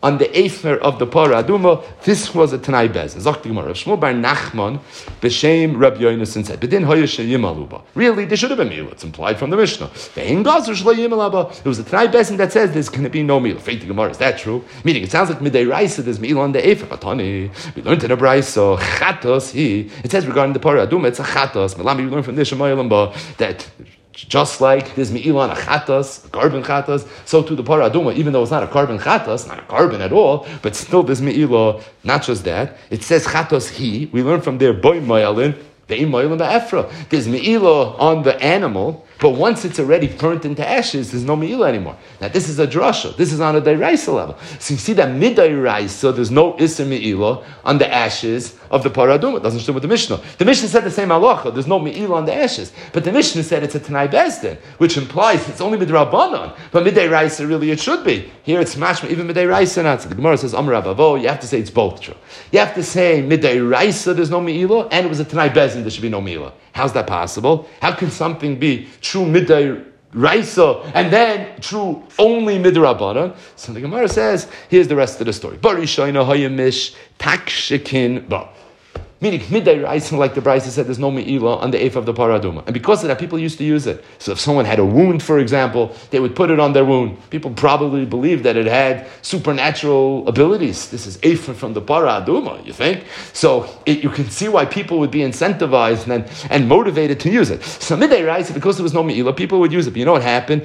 on the Efer of the Parah Aduma, this was a Tanai Bez. Zok the Gemara. Shmuel bar Nachman b'shem Rabbi Yonasan said, "B'din hoya sheyimalu ba." Really, there should have been Milah. It's implied from the Mishnah. Ve'in gazer shlo yimalu ba. It was a Tanai Bez that says there's going to be no Milah. Faith the Gemara, is that true? Meaning, it sounds like Midei Raisa there's Milah on the Efer. Batani, we learned in a Brayso Chatos. It says regarding the Parah Aduma, it's a Chatos. Melami, we learned from this Shemayim ba that. Just like there's Me'ilah a Chatas, a carbon Chatas, so too the Parah Aduma, even though it's not a carbon Chatas, not a carbon at all, but still there's Me'ilah, not just that. It says Chatas we learn from there, Boy Ma'alin, Ve'im Ma'alin Ba'efra. There's Me'ilah on the animal, but once it's already burnt into ashes, there's no Me'ilah anymore. Now this is a drasha. This is on a Dairaisa level. So you see that mid-Dairaisa, there's no Issa Me'ilah on the ashes of the Parah Aduma. It doesn't show with the Mishnah. The Mishnah said the same halacha. There's no Me'ilah on the ashes. But the Mishnah said it's a Tanai Bezdin, which implies it's only Midrabanan. But Midei really it should be. Here it's mashma, even Midei Raisa not. So the Gemara says, Amar Abavo, you have to say it's both true. You have to say Midei there's no Me'ilah, and it was a Tanai Bezdin, there should be no Me'ilah. How's that possible? How can something be true Midei Raisa, and then true only midrabanan? So the Gemara says, here's the rest of the story. Barishoina hayamish takshikin ba. Meaning, midday Raisa, like the Brisa said, there's no Me'ilah on the Eif of the Parah Aduma. And because of that, people used to use it. So if someone had a wound, for example, they would put it on their wound. People probably believed that it had supernatural abilities. This is Eif from the Parah Aduma, you think? So you can see why people would be incentivized and motivated to use it. So midday Raisa, because there was no Me'ilah, people would use it. But you know what happened?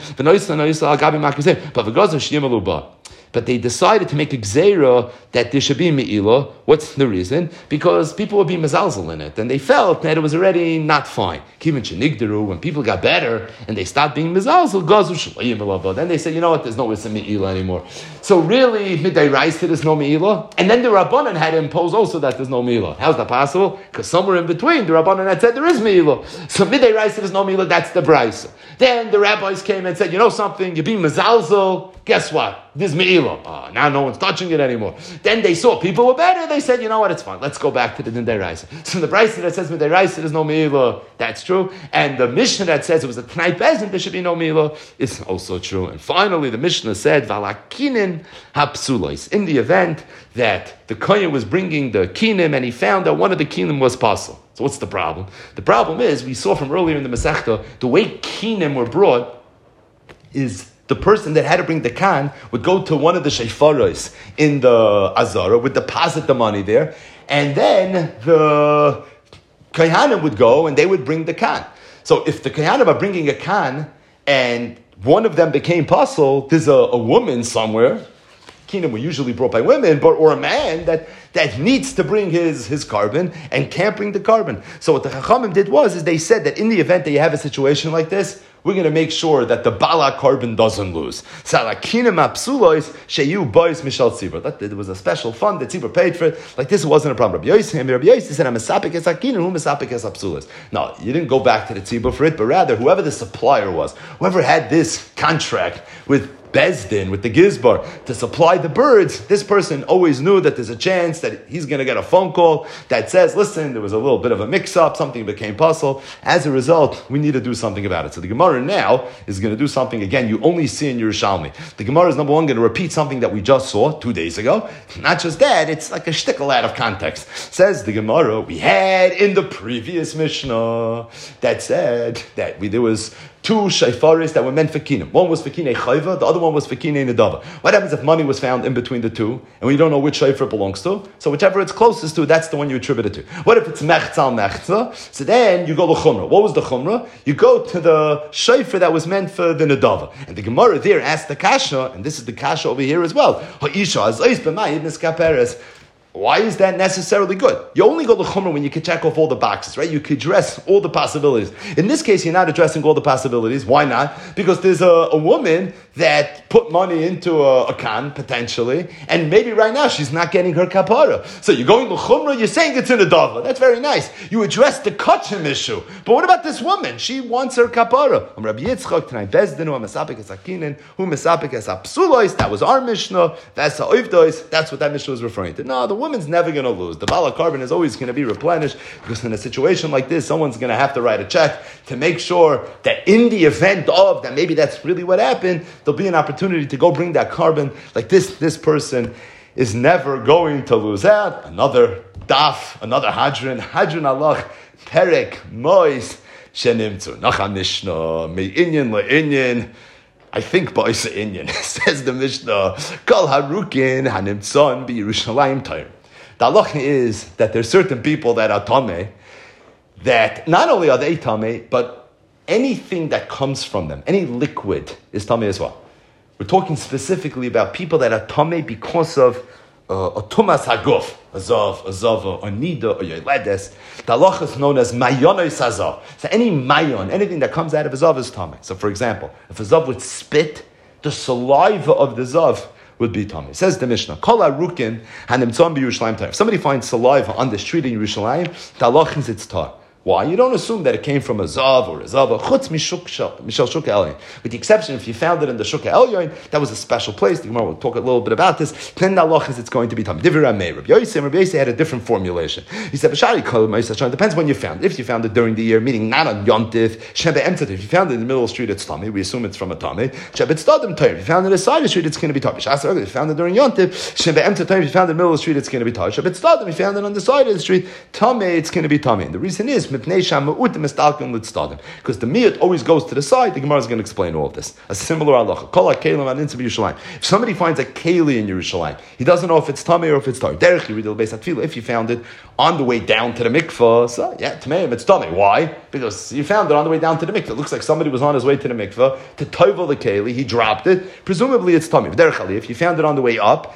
But they decided to make a gzeira that there should be me'ilah. What's the reason? Because people would be mezalzel in it, and they felt that it was already not fine. Kivin shenigdaru, when people got better and they stopped being mezalzel, gazu shlayim elava. Then they said, you know what? There's no issa me'ilah anymore. So really, midday raisa there's no me'ilah, and then the Rabbanan had to impose also that there's no me'ilah. How's that possible? Because somewhere in between, the Rabbanan had said there is me'ilah. So midday raisa there's no me'ilah. That's the brisa. Then the rabbis came and said, you know something? You're being mezalzel. Guess what? There's me'ilah. Now no one's touching it anymore. Then they saw people were better. They said, you know what? It's fine. Let's go back to the Nidei Raisa. So the Brisa that says Nidei Raisa there's no me'ilah, that's true. And the Mishnah that says it was a Tanai Bezin, there should be no me'ilah, is also true. And finally, the Mishnah said, Valakinin hapsulois. In the event that the Kohen was bringing the kinim and he found that one of the kinim was pasul. So what's the problem? The problem is, we saw from earlier in the Masechta, the way kinim were brought is the person that had to bring the kan would go to one of the sheifaros in the Azara, would deposit the money there, and then the Kohanim would go and they would bring the kan. So if the Kohanim are bringing a kan and one of them became pasul, there's a woman somewhere, kinim were usually brought by women, or a man that needs to bring his carbon and can't bring the carbon. So what the Chachamim did is they said that in the event that you have a situation like this, we're going to make sure that the bala carbon doesn't lose. There was a special fund that Tzibur paid for it. Like this wasn't a problem. Rabbi Yossi said, no, you didn't go back to the Tzibur for it, but rather whoever the supplier was, whoever had this contract with Bezdin, with the Gizbar, to supply the birds, this person always knew that there's a chance that he's going to get a phone call that says, listen, there was a little bit of a mix-up, something became puzzle. As a result, we need to do something about it. So the Gemara now is going to do something, again, you only see in Yerushalmi. The Gemara is, number one, going to repeat something that we just saw 2 days ago. Not just that, it's like a shtickle out of context. Says the Gemara, we had in the previous Mishnah that said that there was two shayfaris that were meant for kinam. One was for kinei chayva, the other one was for kinei nedava. What happens if money was found in between the two, and we don't know which shayfar it belongs to? So whichever it's closest to, that's the one you attribute it to. What if it's mechzal mechza? So then you go to chumrah. What was the chumrah? You go to the shayfar that was meant for the nedava. And the Gemara there asked the kasha, and this is the kasha over here as well. Ha'isha azayis b'mayid niskaperes. Why is that necessarily good? You only go to Chumrah when you can check off all the boxes, right? You can address all the possibilities. In this case, you're not addressing all the possibilities. Why not? Because there's a woman that put money into a can, potentially, and maybe right now she's not getting her kapara. So you're going to Chumrah, you're saying it's in the dava. That's very nice. You address the kachim issue. But what about this woman? She wants her kapara. Rabbi Yitzchak, Tanai Bezdin, hu mesapik es hakinin, hu mesapik es hapsulois. That was our Mishnah. That's ha'oivdois. That's what that Mishnah was referring to. No, the woman's never going to lose. The bala carbon is always going to be replenished, because in a situation like this, someone's going to have to write a check to make sure that in the event of that, maybe that's really what happened, there'll be an opportunity to go bring that carbon. Like this person is never going to lose out. Another daf, another hadron Allah, perek, mois, shenimtzu. Nacha Mishnah, me'inyan le'inyan. I think ba'isa inyan. Says the Mishnah, kol harukin hanimtzon b'Yerushalayim Torah. The halacha is that there's certain people that are tameh, that not only are they tameh, but anything that comes from them, any liquid is tameh as well. We're talking specifically about people that are tameh because of a tumas haguf, a zava, a nida, or yeledes. The halacha is known as mayonoy sazav. So any mayon, anything that comes out of a zav is tameh. So for example, if a zav would spit, the saliva of the zav would be tameh. Says the Mishnah, kol harukin hanimtzon b'Yerushalayim Torah. If somebody finds saliva on the street in Yerushalayim, the halacha is it's tar. Why? You don't assume that it came from a zav or a zava. Chutz mishel shukah elyon. With the exception, if you found it in the shukah elyon, that was a special place. The Gemara will talk a little bit about this. Then the halacha is it's going to be tameh. Divir Rameh. Rabbi Yosef had a different formulation. He said, "B'shari kol ma'isachon." Depends when you found it. If you found it during the year, meaning not on yontif, shebe emtzat. If you found it in the middle of the street, it's tameh. We assume it's from a tameh. Shebe tzadim toyer. If you found it inside the street, it's going to be tameh. If you found it during yontif, shebe emtzat toyer. If you found it in the middle of the street, it's going to be tameh. Shebe tzadim. If you found it on the side of the street, tameh. It's going to be tameh. And the reason is mipnei shamut. Because the miyut always goes to the side. The Gemara is going to explain all of this. A similar halacha. Kol ha'kelim anintzim b'Yerushalayim. If somebody finds a keli in Yerushalayim, he doesn't know if it's tamei or if it's tar. Derech yirid beis hatfilah. If you found it on the way down to the mikvah, so yeah, tamei, it's tamei. Why? Because you found it on the way down to the mikvah. It looks like somebody was on his way to the mikvah to tovel the keli. He dropped it. Presumably it's tamei. If you found it on the way up,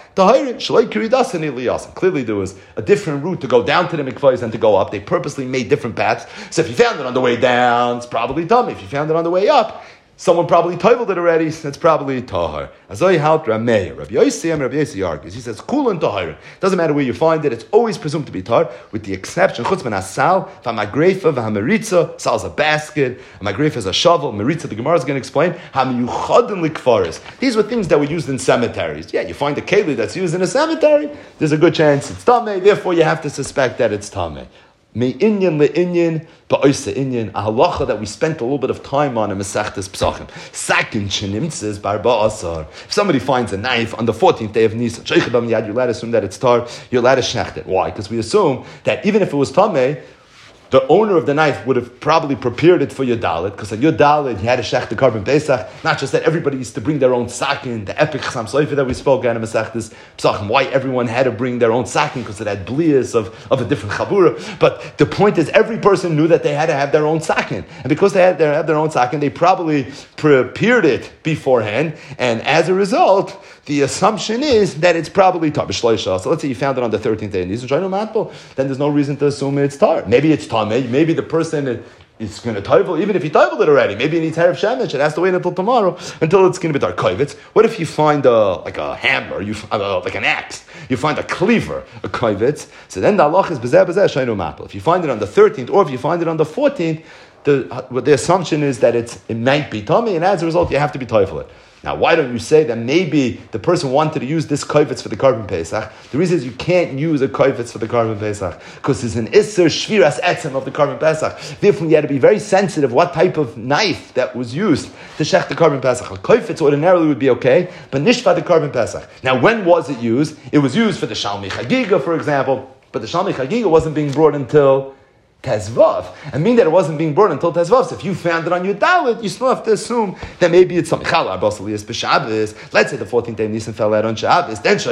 clearly there was a different route to go down to the mikvahs and to go up. They purposely made different paths. So if you found it on the way down, it's probably tamei. If you found it on the way up, someone probably toveled it already, so it's probably tahar. Azoi halt Rameh. Rabbi Yossi argues. He says, "Kul and tahar." Doesn't matter where you find it; it's always presumed to be tahar, with the exception chutz min asal, v'hamagrefa, v'hameritza. Sal is a basket, hamagrefa is a shovel. Meritza, the Gemara is going to explain. Hamiyuchadim likfaris. These were things that were used in cemeteries. Yeah, you find a keli that's used in a cemetery. There's a good chance it's tamei. Therefore, you have to suspect that it's tamei. Me'inyan le'inyan, ba'oisa inyan, a halacha that we spent a little bit of time on in Masechtas Pesachim. Sakin shenimtzes bar ba'asar. If somebody finds a knife on the 14th day of Nisan, you're allowed to assume that it's tar, you're allowed to shecht it. Why? Because we assume that even if it was tamei, the owner of the knife would have probably prepared it for your dalit, because at your dalit, he had to shech the carbon pesach. Not just that, everybody used to bring their own sakin, the epic chasam soifer that we spoke in Masechtas Pesachim. Why everyone had to bring their own sakin, because it had blias of a different chabura. But the point is, every person knew that they had to have their own sakin. And because they had to have their own sakin, they probably prepared it beforehand. And as a result, the assumption is that it's probably tar. So let's say you found it on the 13th day, and then there's no reason to assume it's tar. Maybe it's tar. Maybe the person is going to tovel, even if he toveled it already. Maybe he needs Erev Shemesh. It has to wait until tomorrow, until it's going to be tar. Kovetz. What if you find like a hammer, like an axe? You find a cleaver, a kovetz. So then the halach is bezeh shaynu mapel. If you find it on the 13th, or if you find it on the 14th, the assumption is that it might be tummy, and as a result, you have to be tovel it. Now, why don't you say that maybe the person wanted to use this kovetz for the carbon pesach? The reason is you can't use a kovetz for the carbon pesach because there's an isser shviras etzem of the carbon pesach. Therefore, you had to be very sensitive what type of knife that was used to shech the carbon pesach. A kovetz ordinarily would be okay, but nishva the carbon pesach. Now, when was it used? It was used for the Shalmi Chagiga, for example, but the Shalmi Chagiga wasn't being brought until Tezvav. I mean that it wasn't being brought until Tezvav. So if you found it on your dalit, you still have to assume that maybe it's something. Let's say the 14th day of Nisan fell out on Shabbos. Then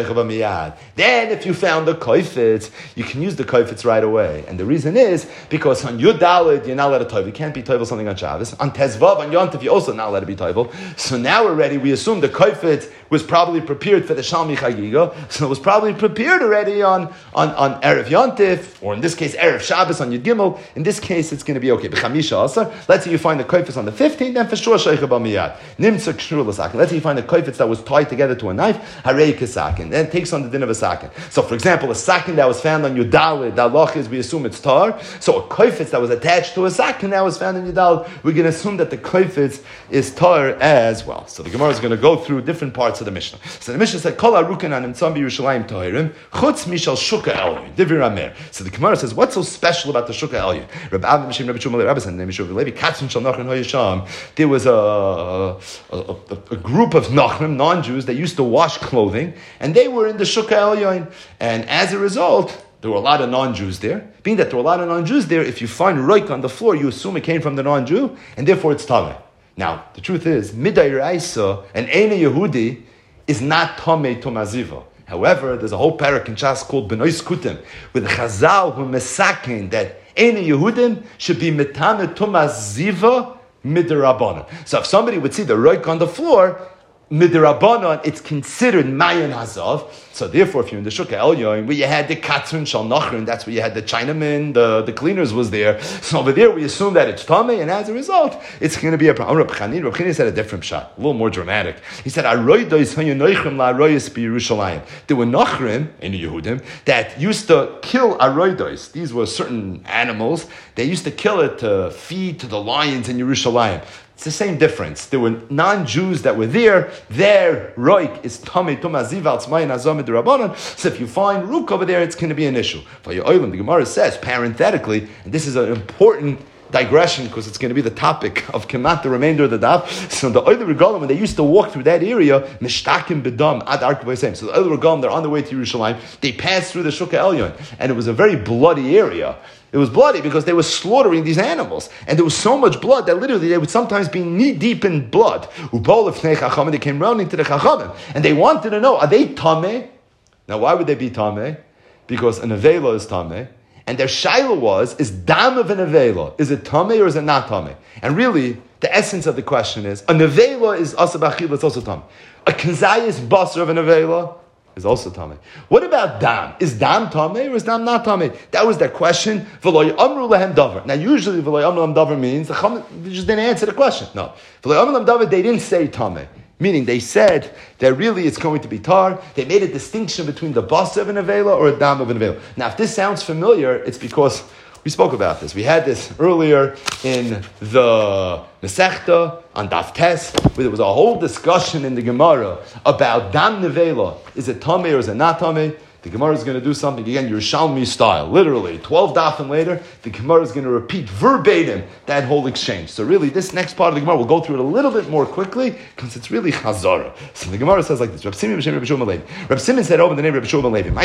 Then if you found the koifetz, you can use the koifetz right away. And the reason is because on your dalit you're not allowed to toivel. You can't be toivel something on Shabbos. On Tezvav, on Yontif, you're also not allowed to be toivel. So now already we assume the koifetz was probably prepared for the Shalmi Chagiga. So it was probably prepared already on Erev Yontif, or in this case Erev Shabbos on Yud Gimel. In this case, it's going to be okay. Let's say you find the koifetz on the 15th, then for sure sheicha b'miyad. Nimtza k'shnur l'sakin. Let's say you find a koifetz that was tied together to a knife, harei k'sakin. Then it takes on the din of a sakin. So, for example, a sakin that was found on Yudalid, the halach is we assume it's tar. So, a koifetz that was attached to a sakin that was found in Yudalid, we're going to assume that the koifetz is tar as well. So, the Gemara is going to go through different parts of the Mishnah. So, the Mishnah said, "Kol harukin anim tzam b'Yerushalayim tahirim chutz mishal shuka elyon divir amer." So, the Gemara says, what's so special about the shuka Shukah Elyon. Rabbi Avim Mishim Rabbi Shmuel Rabbi said, name Shmuel Levi, Katzon Shal Nachrim Hoyasham. There was a group of Nachrim, non-Jews, that used to wash clothing, and they were in the Shukah Elyon. And as a result, there were a lot of non-Jews there. Being that there were a lot of non-Jews there, if you find roik on the floor, you assume it came from the non-Jew, and therefore it's tameh. Now, the truth is, Midai Raisa, an Eina Yehudi, is not tameh tomaziva. However, there's a whole parak in Shas called Benois Kutim, with Chazal who mesakin that Eina Yehudim should be metame tomaziva midirabanan. So if somebody would see the roik on the floor, midirabanan, it's considered mayan hazav. So therefore, if you're in the Shukah Elyon, where you had the katzun shal nachrin, that's where you had the Chinaman, the cleaners was there. So over there, we assume that it's tamei, and as a result, it's going to be a problem. Reb Chanina said a different shot, a little more dramatic. He said, there were nachrim in the Yehudim that used to kill aroidos. These were certain animals. They used to kill it to feed to the lions in Yerushalayim. It's the same difference. There were non-Jews that were there. Their roik is tamei tomaziv al tzmayin azam d'Rabbanan. So if you find rook over there, it's going to be an issue. For your oilim, the Gemara says parenthetically, and this is an important digression because it's going to be the topic of Kemat, the remainder of the daf. So the oilim regalim, when they used to walk through that area, mishtakim bedam ad ark v'yisem. So the oilim regalim, they're on their way to Yerushalayim. They passed through the Shukah Elyon, and it was a very bloody area. It was bloody because they were slaughtering these animals. And there was so much blood that literally they would sometimes be knee-deep in blood. They came running to the Chachamim. And they wanted to know, are they tameh? Now, why would they be tameh? Because an avela is tameh. And their shaila was, is dam of an avela, is it tameh or is it not tameh? And really, the essence of the question is, an avela is asa b'achila, it's also tameh. A kazayis basar of an avela is also tamei. What about dam? Is dam tamei or is dam not tamei? That was their question. V'lo yamru lehem davar. Now, usually v'lo yamru lehem davar means the Chachamim just didn't answer the question. No, v'lo yamru lehem davar, they didn't say tamei. Meaning they said that really it's going to be tar. They made a distinction between the bas of an avela or a dam of an avela. Now, if this sounds familiar, it's because we spoke about this. We had this earlier in the Masechta on Daf Tes, where there was a whole discussion in the Gemara about dam nevela. Is it tamei or is it not tamei? The Gemara is going to do something, again, Yerushalmi style. Literally, 12 dafim later, the Gemara is going to repeat verbatim that whole exchange. So really, this next part of the Gemara, we'll go through it a little bit more quickly, because it's really chazara. So the Gemara says like this, Reb Simon b'shem Reb Shmuel Levi. Reb Simon said over the name of Reb Shmuel Levi,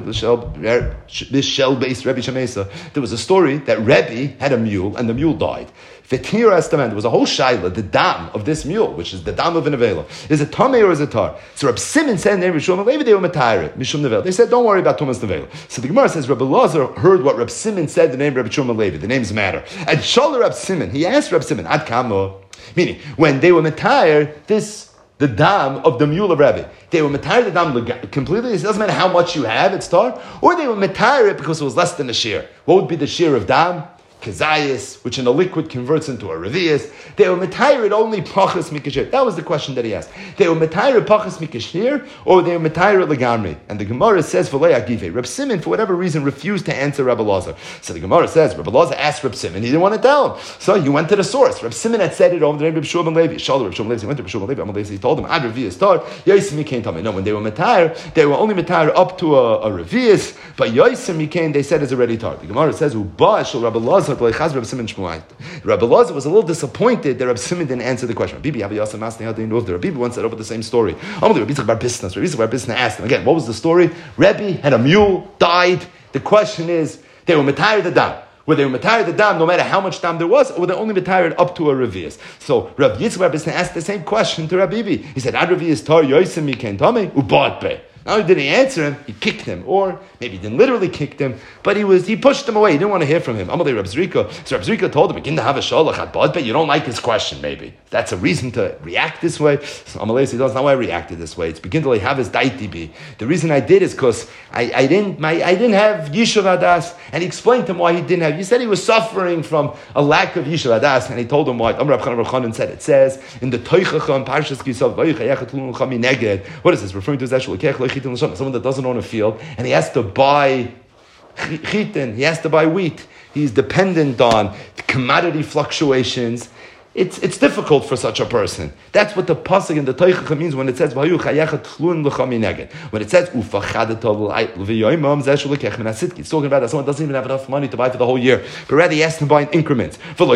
this shell-based Rebbe Shemesa, there was a story that Rebbe had a mule, and the mule died. Vetir Estaman, there was a whole shaila, the dam of this mule, which is the dam of an avela. Is it tamei or is it tar? So Reb Simon said in the name of Reb Shmuel Levi, they were matayre, mishum nevela. They said, don't worry about Tumas nevela. So the Gemara says, Reb Elazar heard what Reb Simon said, the name of Reb Shmuel Levi. The names matter. And Shala Reb Simon, he asked Reb Simon, ad kamo, meaning, when they were matayre, the dam of the mule of Rebbe. They were matayre the dam completely. It doesn't matter how much you have, it's tar. Or they were matayre because it was less than a shear. What would be the shear of dam? Kazayas, which in a liquid converts into a revius. They were metayirid only pachas mikashir. That was the question that he asked. They were metayirid pachas mikashir, or they were metayirid legamri. And the Gemara says, V'lei agive. Reb Simon, for whatever reason, refused to answer Reb Elazar. So the Gemara says, Reb Elazar asked Reb Simon, he didn't want to tell him. So he went to the source. Reb Simon had said it over the name of Reb Shmuel Levi. Shalom Reb Shmuel Levi. He went to Reb Shmuel Levi. He told him, Ad revius tar, Yosim came to me. No, when they were metayir, they were only metayir up to a revius, but Yosim came, they said, is already tar. The Gemara says, Uba shel Reb Elazar. Reb Simon Rabbi Elazar was a little disappointed that Rabbi Simon didn't answer the question. Rabbi Bibi once said over the same story. Rabbi Bibi asked him again, what was the story? Rabbi had a mule, died. The question is, they were matayir the dam. Were they matayir the dam, no matter how much dam there was, or were they only matayir up to a revius? So Rabbi Yitzchak Rabbi asked the same question to Rabbi Bibi. He said, Ad revius tar yosim miken tame ubat be. Not only did he answer him, he kicked him, or maybe he didn't literally kick him, but he pushed him away. He didn't want to hear from him. Amalei Reb Zrika. So Reb Zrika told him, you don't like his question, maybe. That's a reason to react this way. So Amalei said, that's not why I reacted this way. It's begin to have his daiti be. The reason I did is because I didn't have Yishuv Hadas, and he explained to him why he didn't have. He said he was suffering from a lack of Yishuv Hadas, and he told him why. Amar Reb Chanan said, it says in the Toichacham Parshas Kisav, what is this referring to? Someone that doesn't own a field, and he has to buy chitin, he has to buy wheat. He's dependent on commodity fluctuations. it's difficult for such a person. That's what the pasuk in the Teichacha means when it says when it says it's talking about that someone doesn't even have enough money to buy for the whole year, but rather he has to buy in increments.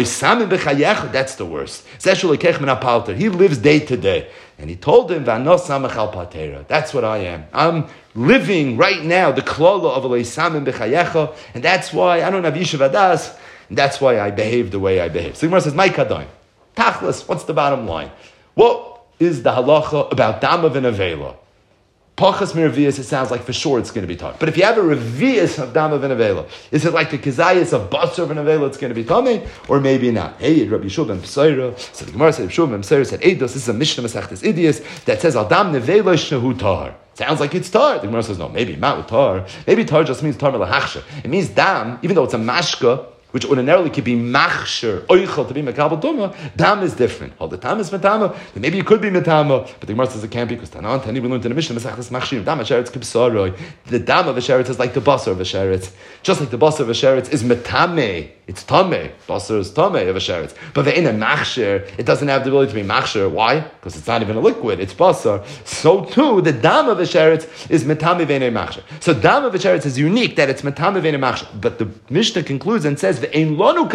That's the worst. He lives day to day. And he told him, that's what I am. I'm living right now the klala of Samim b'chayecha, and that's why I don't have Yishuv Adas, and that's why I behave the way I behave. So the Gemara says, "My kadon, tachlis, what's the bottom line? What is the halacha about damav and avela? Pachas miravias, it sounds like for sure it's going to be tar. But if you have a revias of damav and avela, is it like the kazayas of basar and avela, it's going to be tummy, or maybe not? Hey, Rabbi Yeshua ben Pesaira, so the Gemara said, Yeshua ben Pesaira said, Eidos, this is a Mishnah Masechtas Idias that says, Al dam nevela shehu tar. Sounds like it's tar. The Gemara says, no, maybe ma'u tar. Maybe tar just means tar melachsha. It means dam, even though it's a mashka, which ordinarily could be machsher, oichel to be mekabel duma, dam is different. All the time is metama, maybe it could be metama, but the Gemara says it can't be because Tanan, Tani, we learned in the Mishnah, Mesachtas machshirim, dam hasheretz kibsaroi. The dam of hasheretz is like the basar of hasheretz. Just like the basar of hasheretz is metame, it's tameh. Basar is tameh of hasheretz. But in a machsher, it doesn't have the ability to be machsher. Why? Because it's not even a liquid, it's basar. So too, the dam of hasheretz is metame v'enei machsher. So dam of hasheretz is unique that it's metame v'enei machsher. But the Mishnah concludes and says, we don't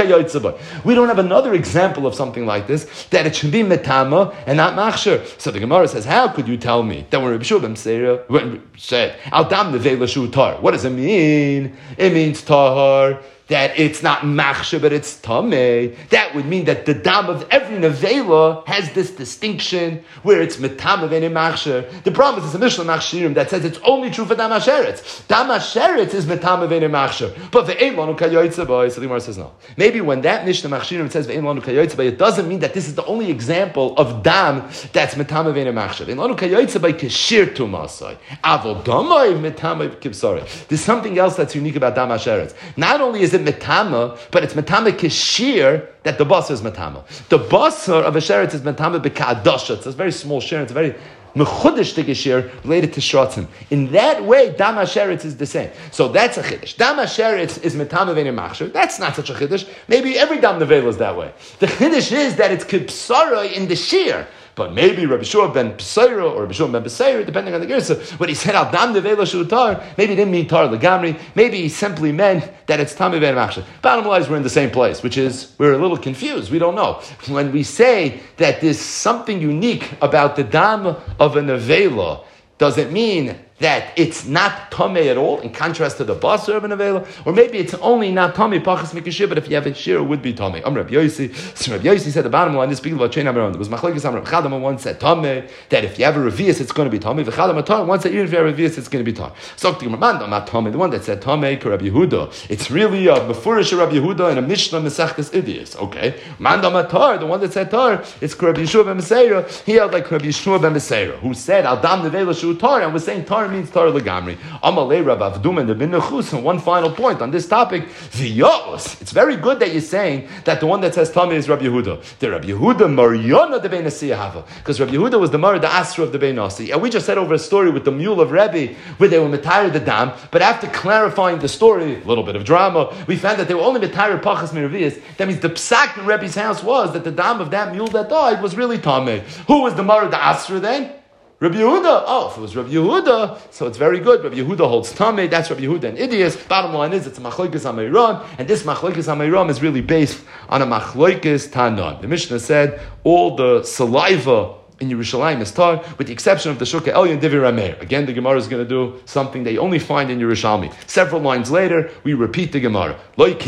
have another example of something like this, that it should be metama and not machsher. So the Gemara says, how could you tell me that when Rabbi Shua ben Seira said, Al dam nevela shu tar, what does it mean? It means tahar, that it's not machsher, but it's tameh. That would mean that the dam of every nevela has this distinction where it's metameh and machsher. The problem is it's a Mishnah Machshirim that says it's only true for dam hasheretz. Dam hasheretz is metameh and machsher, but ve'ein lanu kayotze b'ay. So the Gemara says no. Maybe when that Mishnah Machshirim says ve'ein lanu kayotze b'ay, it doesn't mean that this is the only example of dam that's metameh and machsher. Ve'ein lanu kayotze b'ay keshir tumasai. Avol damay metameh kibsarei. There's something else that's unique about dam hasheretz. Not only is it metama, but it's metama kishir that the basar is metama. The basar of a sheretz is metama b'ka'adasha. It's a very small sheretz. It's a very mechudesh kishir related to shratzim. In that way, dam sheretz is the same. So that's a chiddush. Dam sheretz is metama v'nei machsher. That's not such a chiddush. Maybe every dam nevela is that way. The chiddush is that it's kibsara in the shear. But maybe Rabbi Shua ben Pesaira or Rabbi Shua ben Pesaira, depending on the gersa, when he said al dam nevela shu tar, maybe he didn't mean tar legamri. Maybe he simply meant that it's tamei ben machsher. Bottom line is we're in the same place, which is we're a little confused. We don't know when we say that there's something unique about the dam of a nevela. Does it mean that it's not tamei at all, in contrast to the basar of an avela, or maybe it's only not tamei pachas mikashir, but if you have a shir, it would be tamei. Rabbi Yossi. So Rabbi Yossi said the bottom line. This speaking about chain Amaron. There was machlokes Amar. Chadam one said tamei, that if you have a revius, it's going to be tamei. V'chadam atar one said even if you have a revius, it's going to be tar. So the Gemara not tamei. The one that said tamei, Rabbi Yehuda. It's really a mefurish Rabbi Yehuda and a Mishnah Mesachtes Idias. Okay, mandam atar. The one that said tar, it's Rabbi Yeshua ben Meseira. He held like Rabbi Yeshua ben Meseira, who said al dam nevela shu tar, and was saying tar means tar legamri. Amalei Rav Avdum and the Bin Nechus. And one final point on this topic: v'yos. It's very good that you're saying that the one that says tamei is Rabbi Yehuda. The Rabbi Yehuda Mariana the Bein Asiyahava, because Rabbi Yehuda was the Mar the Asra of the Bein Asi. And we just said over a story with the mule of Rebbe where they were mitayir the dam, but after clarifying the story, a little bit of drama, we found that they were only mitayir pachas miravias. That means the psak in Rebbe's house was that the dam of that mule that died was really tamei. Who was the Mar the Asra then? Rabbi Yehuda. Oh, if it was Rabbi Yehuda, so it's very good. Rabbi Yehuda holds tamei. That's Rabbi Yehuda and Idias. Bottom line is it's a machlokes Ameiram, and this machlokes Ameiram is really based on a machlokes Tanan. The Mishnah said all the saliva in Yerushalayim is tar, with the exception of the Shukah Elyon Divi Rameir. Again, the Gemara is going to do something they only find in Yerushalmi. Several lines later, we repeat the Gemara. What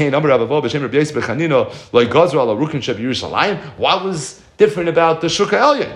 was different about the Shukah Elyon?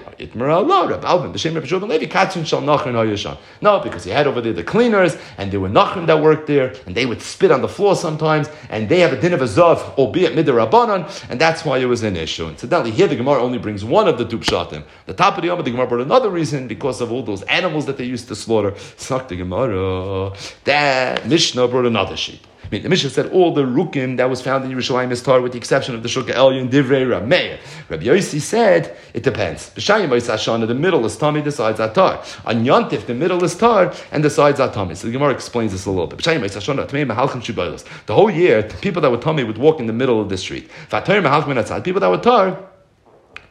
No, because he had over there the cleaners, and there were Nachrim that worked there, and they would spit on the floor sometimes, and they have a din of a zav, albeit midirabanan, and that's why it was an issue. Incidentally, here the Gemara only brings one of the two pshatim. The top of the Yom, the Gemara brought another reason because of all those animals that they used to slaughter. Suck the Gemara. That Mishnah brought another sheet. I mean, the Mishnah said all the rukim that was found in Yerushalayim is tar, with the exception of the Shukah Elyon Divrei Rameir. Rabbi Yossi said it depends. B'shayim Hashana, the middle is tami, the sides are tar. On Yontif, the middle is tar and the sides are tami. So the Gemara explains this a little bit. B'shayim Hashana, Tmei Mahalchim Shibaylos. The whole year, the people that were tami would walk in the middle of the street. V'atayim Mahalchim Atzad. People that were tar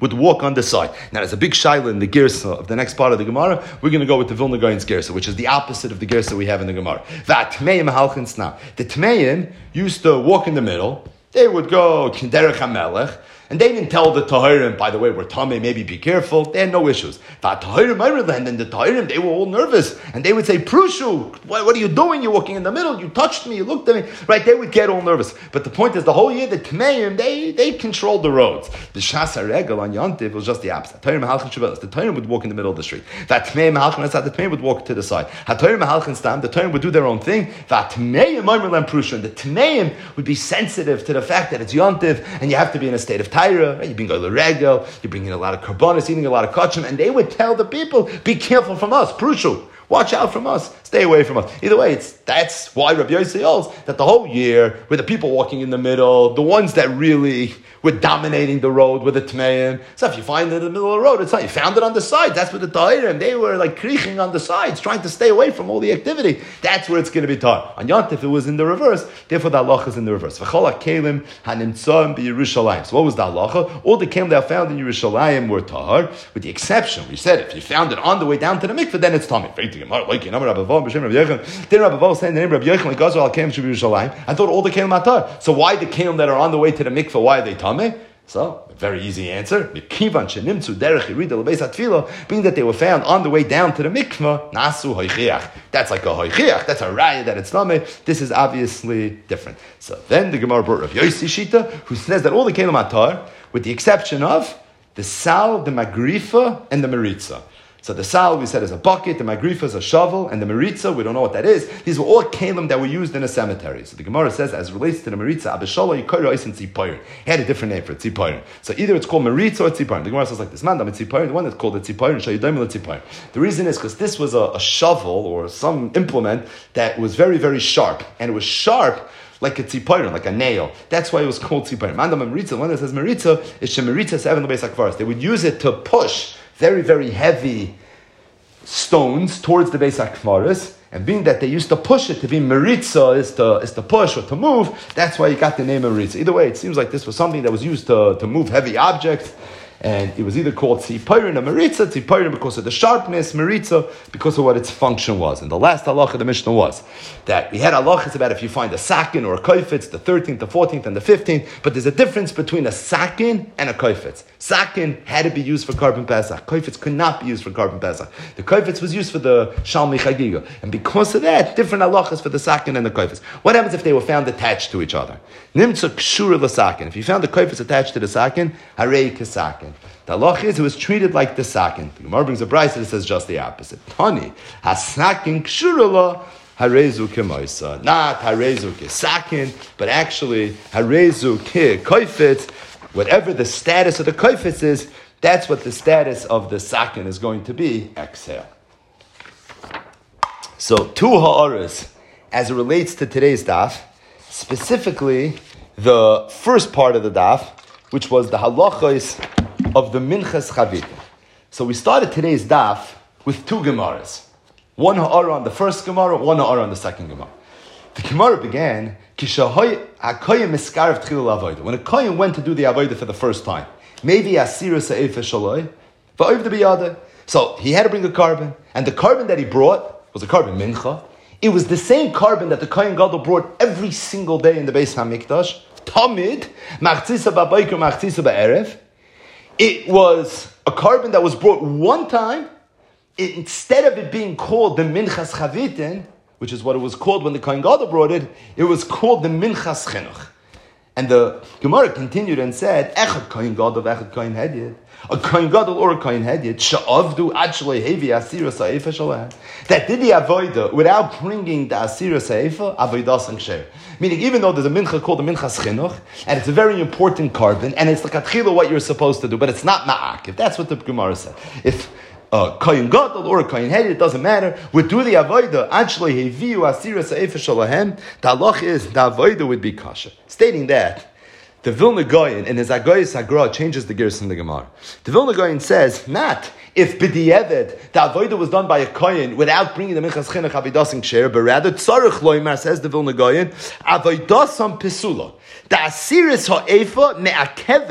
would walk on the side. Now, there's a big shaila in the Girsa of the next part of the Gemara. We're going to go with the Vilna Gaon's Girsa, which is the opposite of the Girsa we have in the Gemara. The Tmeim used to walk in the middle. They would go Kinderech HaMelech, and they didn't tell the Tahirim, by the way, we're Tameh, maybe be careful. They had no issues. And then the Tahirim, they were all nervous, and they would say, Prushu, what are you doing? You're walking in the middle, you touched me, you looked at me. Right, they would get all nervous. But the point is, the whole year, the Tmeim, they controlled the roads. The Shas HaRegel on Yantiv was just the opposite. The Tahirim would walk in the middle of the street. The Tmeim would walk to the side. The Tahirim would do their own thing. And the Tmeim would be sensitive to the fact that it's Yantiv, and you have to be in a state of Taira, right? You're being a regel, you're bringing a lot of karbanis, eating a lot of kachim, and they would tell the people, be careful from us, prushu, watch out from us, stay away from us. Either way, that's why Rabbi Yossi holds that the whole year, with the people walking in the middle, the ones that really were dominating the road with the Tmeim. So if you find it in the middle of the road, it's not. You found it on the side. That's what the Tahirim. They were like krieching on the sides, trying to stay away from all the activity. That's where it's going to be tar. On Yantif, it was in the reverse. Therefore, the halacha is in the reverse. V'chol hakelim hanimtzam b'Yerushalayim. So what was the halacha? All the kelim that are found in Yerushalayim were tahar, with the exception, we said, if you found it on the way down to the mikveh, then it's tamid. I thought all the kelim are tahar. So why the kelim that are on the way to the mikveh, why are they tamid? So, a very easy answer. Being that they were found on the way down to the mikveh, nasu hoichiach. That's like a hoichiach. That's a raya that it's tameh. This is obviously different. So then the Gemara brought Rav Yossi Shita, who says that all the kelim atar, with the exception of the sal, the magrifa, and the meritza. So the sal, we said, is a bucket, the magrifa is a shovel, and the meritza, we don't know what that is. These were all kelim that were used in a cemetery. So the Gemara says, as it relates to the meritza, Abishallah Yikoyra Isin Tzipoyer. He had a different name for it, Tzipoyer. So either it's called meritza or Tzipoyer. The Gemara says like this, Mandam Tzipoyer, the one that's called the Tzipoyer, and Shayudayim Tzipoyer. The reason is because this was a shovel or some implement that was very, very sharp. And it was sharp like a tzipoyer, like a nail. That's why it was called tzipoyer. Mandam meritza, the one that says meritza, is shemeritza seven lebeis hakvaros. They would use it to push very, very heavy stones towards the Beis HaKvaros, and being that they used to push it to be meritza, is to push or to move, that's why you got the name meritza. Either way, it seems like this was something that was used to move heavy objects, and it was either called tzipoyer or meritza, tzipoyer because of the sharpness, meritza because of what its function was. And the last halacha of the Mishnah was that we had halachas about if you find a sakin or a koifetz, the 13th, the 14th, and the 15th, but there's a difference between a sakin and a koifetz. Sakin had to be used for Karban Pesach. Koifetz could not be used for Karban Pesach. The koifetz was used for the Shalmi Chagiga. And because of that, different halachas for the sakin and the koifetz. What happens if they were found attached to each other? Nimtza kshura l'sakin. If you found the koifetz attached to the sakin, harei kasakin. The halach is it was treated like the sakin. The Gemara brings a brayso that says just the opposite. Tani hasakin kshurala harezu kemoisa. Not harezu kesakin, but actually harezu ke koifetz. Whatever the status of the koifetz is, that's what the status of the sakin is going to be. Exhale. So two ha'aras as it relates to today's daf, specifically the first part of the daf, which was the halachos of the Minchas Chavit. So we started today's daf with two Gemaras. One ha'ara on the first Gemara, one ha'ara on the second Gemara. The Gemara began, when a Kohen went to do the Avodah for the first time, maybe Asira Se'efa Shaloi, Va'oiv the Biyada. So he had to bring a carbon, and the carbon that he brought was a carbon Mincha. It was the same carbon that the Kohen Gadol brought every single day in the Beis HaMikdash. Tamid, Machzisa Ba'bayker, Machzisa Ba'erev. It was a carbon that was brought one time. Instead of it being called the Minchas Chavitin, which is what it was called when the Kohen Gadol brought it, it was called the Minchas Chinuch. And the Gemara continued and said, Echad Kohen Gadol, Echad Kohen Hedyot. A Kohen Gadol or a Kohen Hedyot, Sha'avdu Ad Shalei Hevi Asira Sa'efa Shaleh. That did the Avodah without bringing the Asira Sa'efa, Avodah Sanksher. Meaning, even though there's a mincha called the Minchas Chinuch, and it's a very important carbon, and it's like atchila what you're supposed to do, but it's not ma'ak. If that's what the Gemara said. If Kohen Gadol or a Kohen Hedyot, it doesn't matter. We do the Avodah, actually, Heviu Asira Sa'efa Shalahem, the halach is, the Avodah would be kasha. Stating that, the Vilna Gaon in his Agayis Hagra changes the gears in the Gemara. The Vilna Gaon says, not if b'di'eved the avodah was done by a kohen without bringing the minchas chinuch avodas and ksher, but rather tzarich loimer, says the Vilna Gaon, avodas on pesula. The asiris ha'efa me'akeves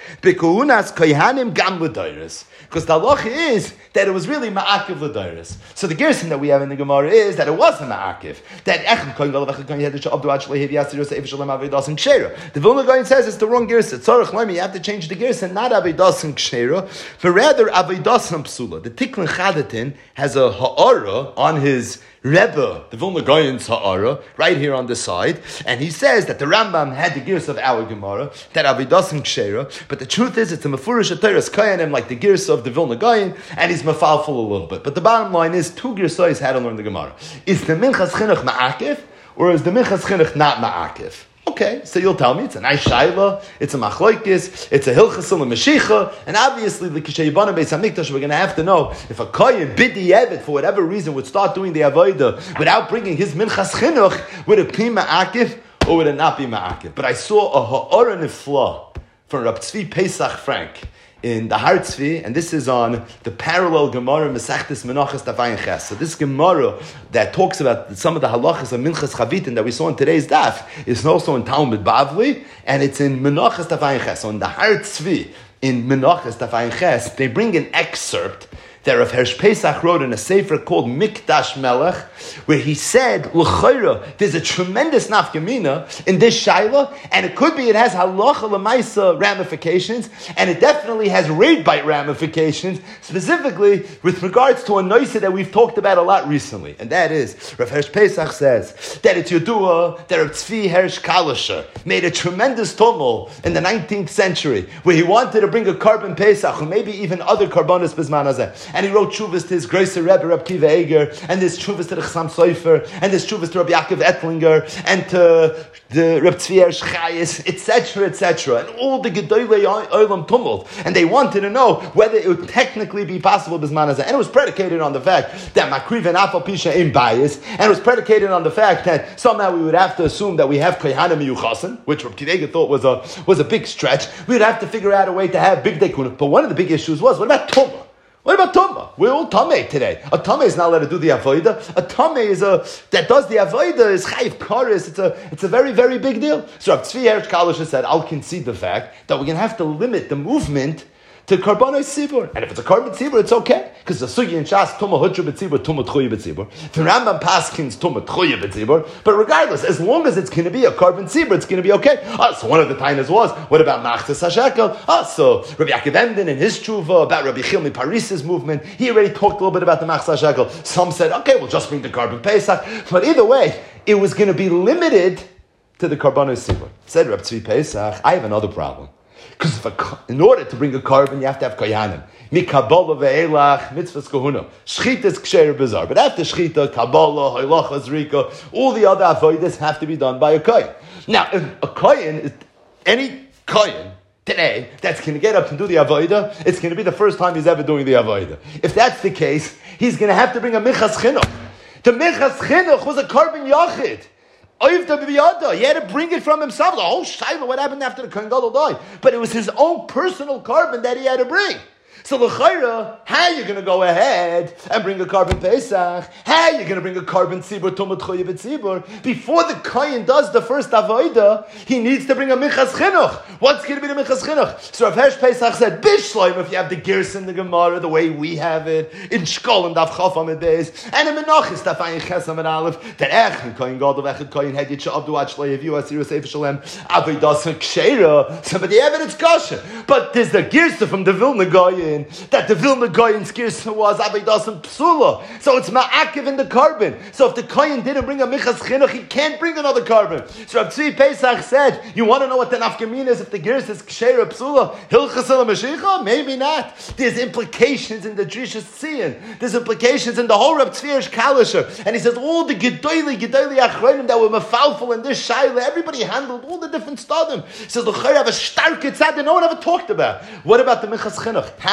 Bekuhunas kohanim gam l'dairis. Because the halacha is that it was really ma'akiv l'dairis. So the gerson that we have in the Gemara is that it wasn't ma'akiv. That echad kohen gadol v'echad kohen yedid she'abdu ad shlehiv yasir yosef shalem avidas and kshera. The Vilna Gaon says it's the wrong gerson. Tzarech loimi, you have to change the gerson, not avidas and kshera, but rather avidas and psula. The Tikkun Chadatin has a ha'ara on his Rebbe, the Vilna Gaon's ha'ara, right here on the side, and he says that the Rambam had the gears of our Gemara, that avidas and kshera, but the truth is it's a mefurish atayras kayanim like the gears of the Vilna Gaon, and he's mafalful a little bit. But the bottom line is, two gersais had to learn the Gemara. Is the minchas chinuch ma'akiv, or is the minchas chinuch not ma'akiv? Okay, so you'll tell me it's a nice shayla, it's a machloikis, it's a hilchasul and mashicha, and obviously the kishayibana beis hamikdash we're going to have to know if a kohen bidi evet for whatever reason would start doing the avodah without bringing his minchas chinuch, would it be ma'akiv or would it not be ma'akiv? But I saw a ha'ara nifla from Rab Tzvi Pesach Frank in the Har Tzvi, and this is on the parallel Gemara Mesachtes Menachas Daf Ches. So this Gemara that talks about some of the halachas of Minchas Chavitin that we saw in today's daf is also in Talmud Bavli, and it's in Menachas Daf Ches. So in the Har Tzvi, in Menachas Daf Ches, they bring an excerpt that Rav Hersh Pesach wrote in a sefer called Mikdash Melech, where he said, L'chayra, there's a tremendous nafkamina in this shaila, and it could be it has halacha l'maisa ramifications, and it definitely has raid bite ramifications, specifically with regards to a noisa that we've talked about a lot recently, and that is, Rav Hersh Pesach says that it's Yodua that Rav Tzvi Hersh Kalisher made a tremendous tumult in the 19th century, where he wanted to bring a carbon Pesach, or maybe even other carbonis bisman hazeh. And he wrote tshuvas to his Greiser Rebbe, Reb Kiva Eger, and there's tshuvas to the Chassam Sofer, and there's tshuvas to Rabbi Yaakov Ettlinger, and to the Reb Tzvi Hersh Chayes, etc., etc., and all the Gedolei Olam tumult. And they wanted to know whether it would technically be possible Bisman Hazeh. And it was predicated on the fact that Makriv and Afal Pisha in bias, and it was predicated on the fact that somehow we would have to assume that we have Kohanim Yuchasan, which Reb Kiva Eger thought was a big stretch. We would have to figure out a way to have big Dekuna. But one of the big issues was, what about Tumah? What about Tumah? We're all Tameh today. A Tameh is not allowed to do the Avodah. A Tameh that does the Avodah is Chayiv Karis. It's a very, very big deal. So Rav Tzvi Hersh Kalisher said, I'll concede the fact that we're going to have to limit the movement to Karbanos Tzibur. And if it's a Karban Tzibur, it's okay. Because the Sugi in Shas, Tumah Hutcha B'Tzibur, Tumah Tchuya B'Tzibur. The Rambam Paskins, Tumah Tchuya B'Tzibur. But regardless, as long as it's going to be a Karban Tzibur, it's going to be okay. So one of the tainas was, what about Machzas HaShekel? So Rabbi Yaakov Emden in his tshuva about Rabbi Chilmi Paris's movement, he already talked a little bit about the Machzas HaShekel. Some said, okay, we'll just bring the Karban Pesach. But either way, it was going to be limited to the Karbanos Tzibur. Said Reb Tzvi Pesach, I have another problem. Because in order to bring a carbon, you have to have koyanim. Mikabala ve'elach, mitzvahs kahuna. Shchita is ksher bizarre. But after shchita, kabbalah, hoilacha, zrika, all the other avodas have to be done by a kohen. Now, if a kohen, any kohen today that's going to get up and do the avodah, it's going to be the first time he's ever doing the avodah. If that's the case, he's going to have to bring a minchas chinuch. The minchas chinuch was a carbon yachid. He had to bring it from himself. The whole shayla, what happened after the Kohen Gadol died? But it was his own personal carbon that he had to bring. So l'chayra, how are you going to go ahead and bring a carbon Pesach? How are you going to bring a carbon tzibur, tumah tchuya b'tzibur? Before the kohen does the first avodah, he needs to bring a minchas chinuch. What's going to be the minchas chinuch? So Rav Hersh Pesach said, Bishloim, if you have the Gerson, the Gemara, the way we have it, in Shkol and Daf Chaf Amid Beis, and in Menachis, Daf Ayin Ches Amid Aleph, that Echad Kohen Gadol, Echad Kohen Hed Yitcha Abdu Ad Shlei Yeviu Asir Yosef Shalem, Avodas Kshera. So, but the evidence kosher. But there's the Gerson from the Vilna Gaon, that the Vilna Gaon's Gerson was Avodas and Psula. So it's Ma'akiv in the carbon. So if the Kohen didn't bring a Minchas Chinuch, he can't bring another carbon. So Rav Tzvi Pesach said, you want to know what the nafkamin is if the Gerson is Kshera Psula? Hilchasel Mashiach? Maybe not. There's implications in the Drishas Tzion. There's implications in the whole Rav Tzvi Hersh Kalisher. And he says, all the Gedoili Achronim that were mafalful in this Shaila, everybody handled all the different stadim. He says, the Chayr have a stark tzad that no one ever talked about. What about the Minchas Chinuch? How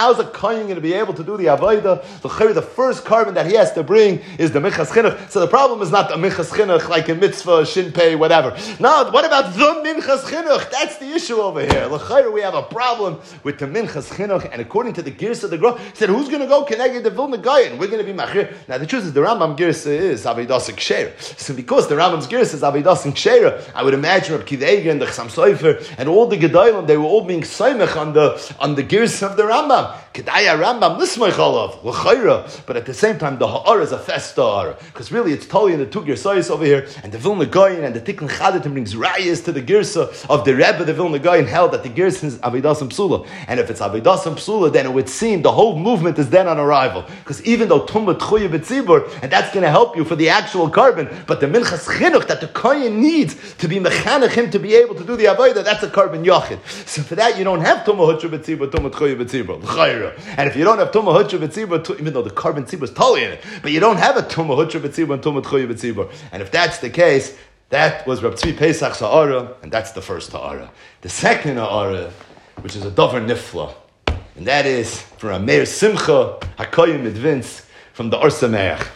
how's a kohen going to be able to do the avodah? The first carbon that he has to bring is the minchas chinuch. So the problem is not the minchas chinuch like in mitzvah, shinpei, whatever. No, what about the minchas chinuch? That's the issue over here. L'chayra, we have a problem with the minchas chinuch, and according to the Girs of the Gra, he said, who's going to go connected the Vilna Gaon? We're going to be machir. Now the truth is, the Rambam Girs is Avodas Ksheira. So because the Rambam's Girs is Avodas Ksheira, I would imagine Reb Kiva Eiger and the Chassam Sofer and all the Gedolim, they were all being soimech on the Girs of the Rambam. Kedaya Rambam lismach olav l'chayra, but at the same time the ha'ara is a festa ha'ara, because really it's totally in the two girsayos over here, and the Vilna Gaon and the Tikkun Chadatim brings rayas to the girsa of the Rebbe. The Vilna Gaon held that the girsa is Avodas Psula, and if it's Avodas Psula, then it would seem the whole movement is then on arrival, because even though Tumah Tchuya B'tzibur, and that's going to help you for the actual carbon, but the minchas chinuch that the kohen needs to be mechanech him to be able to do the avodah, that's a carbon yachid. So for that you don't have Tumah Hutra B'tzibur, Tumah Tchuya B'tzibur, l'chayra. And if you don't have Tumah Hutra B'tzibur, even though the carbon tzibur is totally in it, but you don't have a Tumah Hutra B'tzibur and Tumah Tchuya B'tzibur. And if that's the case, that was Rab Tzvi Pesach's ha'ara, and that's the first ha'ara. The second ha'ara, which is a davar nifla, and that is from a Meir Simcha HaKoyim Midvinz from the Or Sameach.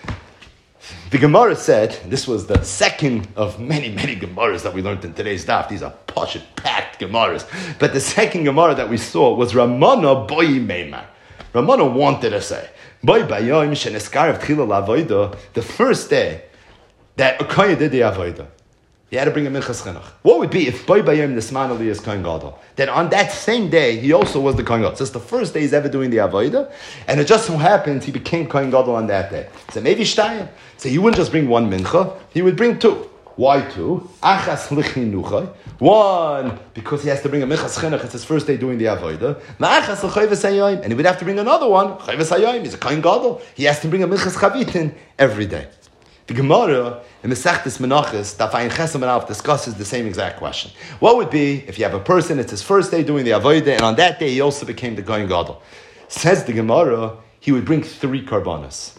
The Gemara said, and this was the second of many, many Gemaras that we learned in today's daf. These are posh, packed Gemaras. But the second Gemara that we saw was Ramana Boy Meimar. Ramana wanted to say, Boy Bayom Sheneskarev Tchila Lavoida, the first day that a Kohen did the Avodah, he had to bring a minchas chinuch. What would be if Boy Bayom Nisman Ali is Kohen Gadol? Then on that same day, he also was the Kohen Gadol. So it's the first day he's ever doing the Avodah, and it just so happens he became Kohen Gadol on that day. So maybe Shtayim. So he wouldn't just bring one mincha, he would bring two. Why two? Achas lichinuchay. One, because he has to bring a minchas chinuch. It's his first day doing the avodah. Ma'achas l'chayves hayayim, and he would have to bring another one. Chayves hayayim. He's a kohen gadol. He has to bring a minchas chavitin every day. The Gemara in Masechtas Menachos Daf Ayin Ches Amud Aleph discusses the same exact question. What would be if you have a person? It's his first day doing the avodah, and on that day he also became the kohen gadol. Says the Gemara, he would bring 3 karbanos.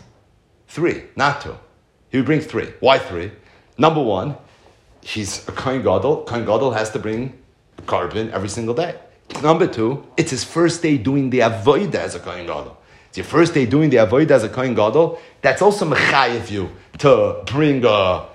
3, not 2. He would bring 3. Why 3? Number 1, he's a kohen gadol. Kohen gadol has to bring carbon every single day. Number 2, it's his first day doing the avodah as a kohen gadol. It's your first day doing the avodah as a kohen gadol. That's also mechayev you to bring a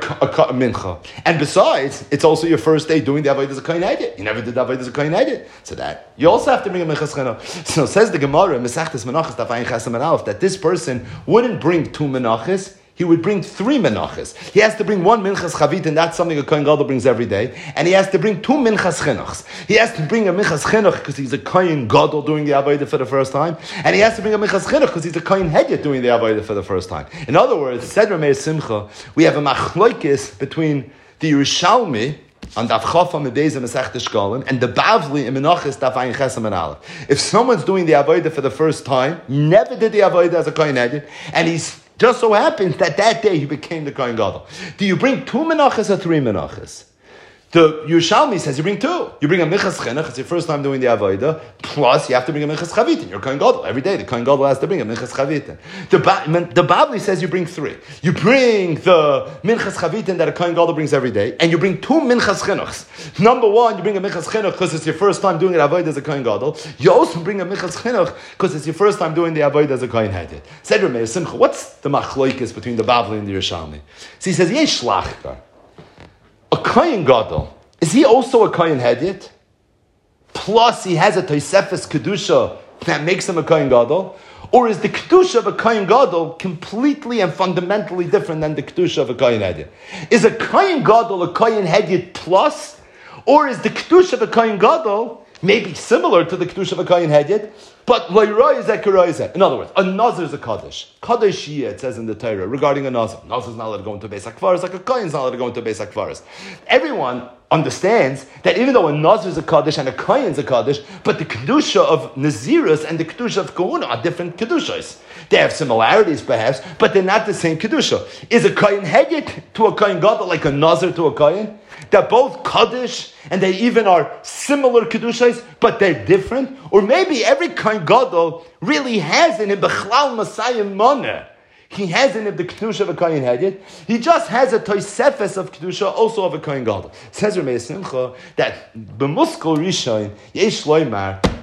mincha. And besides, it's also your first day doing the avodah as a kohen edit. You never did the avodah as a kohen edit. So that you also have to bring a minchas chinuch. So says the Gemara in Masechtas Menachos Daf Ayin Ches Amud Aleph that this person wouldn't bring 2 menachos. He would bring 3 menachos. He has to bring 1 minchas chavit, and that's something a kohen gadol brings every day. And he has to bring 2 minchas chinuchs. He has to bring a minchas chinuch because he's a kohen gadol doing the avodah for the first time, and he has to bring a minchas chinuch because he's a kohen hedyot doing the avodah for the first time. In other words, said Rameir Simcha, we have a machloikis between the Yerushalmi on Daf Chaf Amud Beis in Masechtas Shkalim and the Bavli in Menachos Daf Ayin Ches Amud Aleph. If someone's doing the avodah for the first time, never did the avodah as a kohen hedyot, and he's just so happens that day he became the kohen gadol. Do you bring 2 menachos or 3 menachos? The Yerushalmi says you bring 2. You bring a minchas chinuch, it's your first time doing the avodah, plus you have to bring a minchas chavitin. You're kohen gadol. Every day the kohen gadol has to bring a minchas chavitin. The Bavli says you bring 3. You bring the minchas chavitin that a kohen gadol brings every day, and you bring 2 minchas chinuchs. Number 1, you bring a minchas chinuch because it's your first time doing an avodah as a kohen gadol. You also bring a minchas chinuch because it's your first time doing the avodah as a kohen hedyot. Said Rameir Simcha, what's the machloikis between the Bavli and the Yerushalmi? So he says, yesh shlachkar. A kohen gadol, is he also a kohen hedyot? Plus he has a tosefes kedusha that makes him a kohen gadol? Or is the kedusha of a kohen gadol completely and fundamentally different than the kedusha of a kohen hedyot? Is a kohen gadol a kohen hedyot plus? Or is the kedusha of a kohen gadol maybe similar to the kedusha of a kohen hedyot, but loyroi. In other words, a nazir is a kaddish. Kaddish it says in the Torah regarding a nazir. Nazir is not allowed to go into Beis HaKvaros, like a kohen is not allowed to go into Beis HaKvaros. Everyone understands that even though a nazir is a kaddish and a kohen is a kaddish, but the kedusha of nazirus and the kedusha of kohuna are different kedushas. They have similarities perhaps, but they're not the same kedusha. Is a kohen hedyot to a kohen gadol like a nazir to a kohen? They're both kaddish, and they even are similar kedushas, but they're different. Or maybe every kohen gadol really has in him bechlal masayim moneh. He has in him the kedusha of a kohen hedyot. He just has a toisefes of kedusha, also of a kohen gadol. Says Rameir Simcha that b'muskol rishon yesh loymar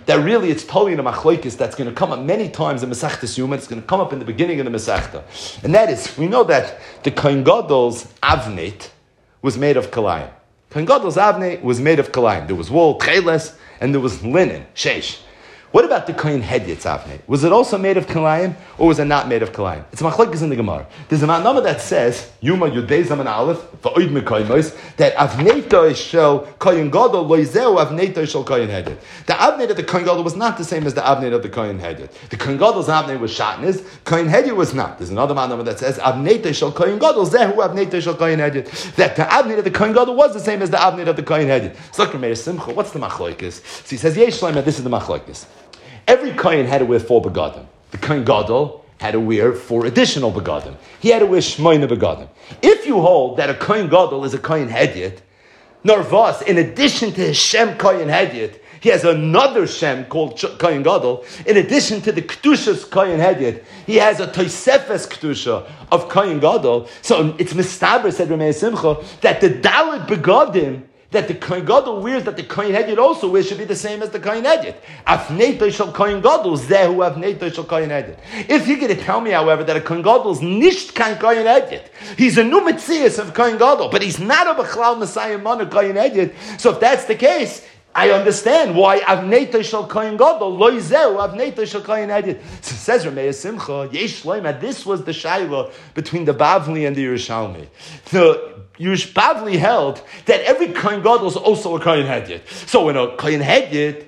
that really it's totally in a machlokes that's going to come up many times in Masechtas Yuma. It's going to come up in the beginning of the Masechta. And that is, we know that the Kohen Gadol's avnet was made of kalayim. Kohen Gadol's avnet was made of kalayim. There was wool, tcheles, and there was linen, sheish. What about the Kohen Hedyet's avnei? Was it also made of kalayim, or was it not made of kalayim? It's machlokes in the Gemara. There's a matnama that says Yuma Yudei Zaman Aleph va'oid mekayimos that avneito shel Kohen Gadol loizeu avneito shel Kohen Hedyet. The avnei of the Kohen Gadol was not the same as the avnei of the Kohen Hedyet. The Kohen Gadol's avnei was shatnez. Kohen Hedyet was not. There's another matnama that says avneito shel Kohen Gadol zehu avneito shel Kohen Hedyet. That the avnei of the Kohen Gadol was the same as the avnei of the Kohen Hedyet. So Meir Simcha, what's the machlokes? So he says Yesh Shlomo, this is the machlokes. Every Kohen had to wear 4 begadim. The Kohen Gadol had to wear 4 additional begadim. He had to wear shmoina begadim. If you hold that a Kohen Gadol is a Kohen Hedyet, Narvas, in addition to his Shem Kohen Hedyet, he has another Shem called Kohen Gadol. In addition to the Kedushas Kohen Hedyet, he has a Tosefes Kedusha of Kohen Gadol. So it's mistaber, said Ramei Simcha, that the Dalet begadim that the Kohen Gadol wears, that the Kohen Hedyet also wears, should be the same as the Kohen Hedyet. Afneito shel Kohen Gadol, zehu afneito shel Kohen Hedyet. If you're going to tell me, however, that a Kohen Gadol is nicht kein Kohen Hedyet, he's a new Metzias of Kohen Gadol, but he's not a Bechlal Messiah Mana Kohen Hedyet, so if that's the case, I understand why Avneito shel Kohen Gadol lo yizeu Avneito shel Kohen Hedyet. So says Ramei Simcha, Yesh Shlomo, this was the shaila between the Bavli and the Yerushalmi. The Bavli held that every Kohen Gadol is also a Kohen Hedyet. So when a Kohen Hedyet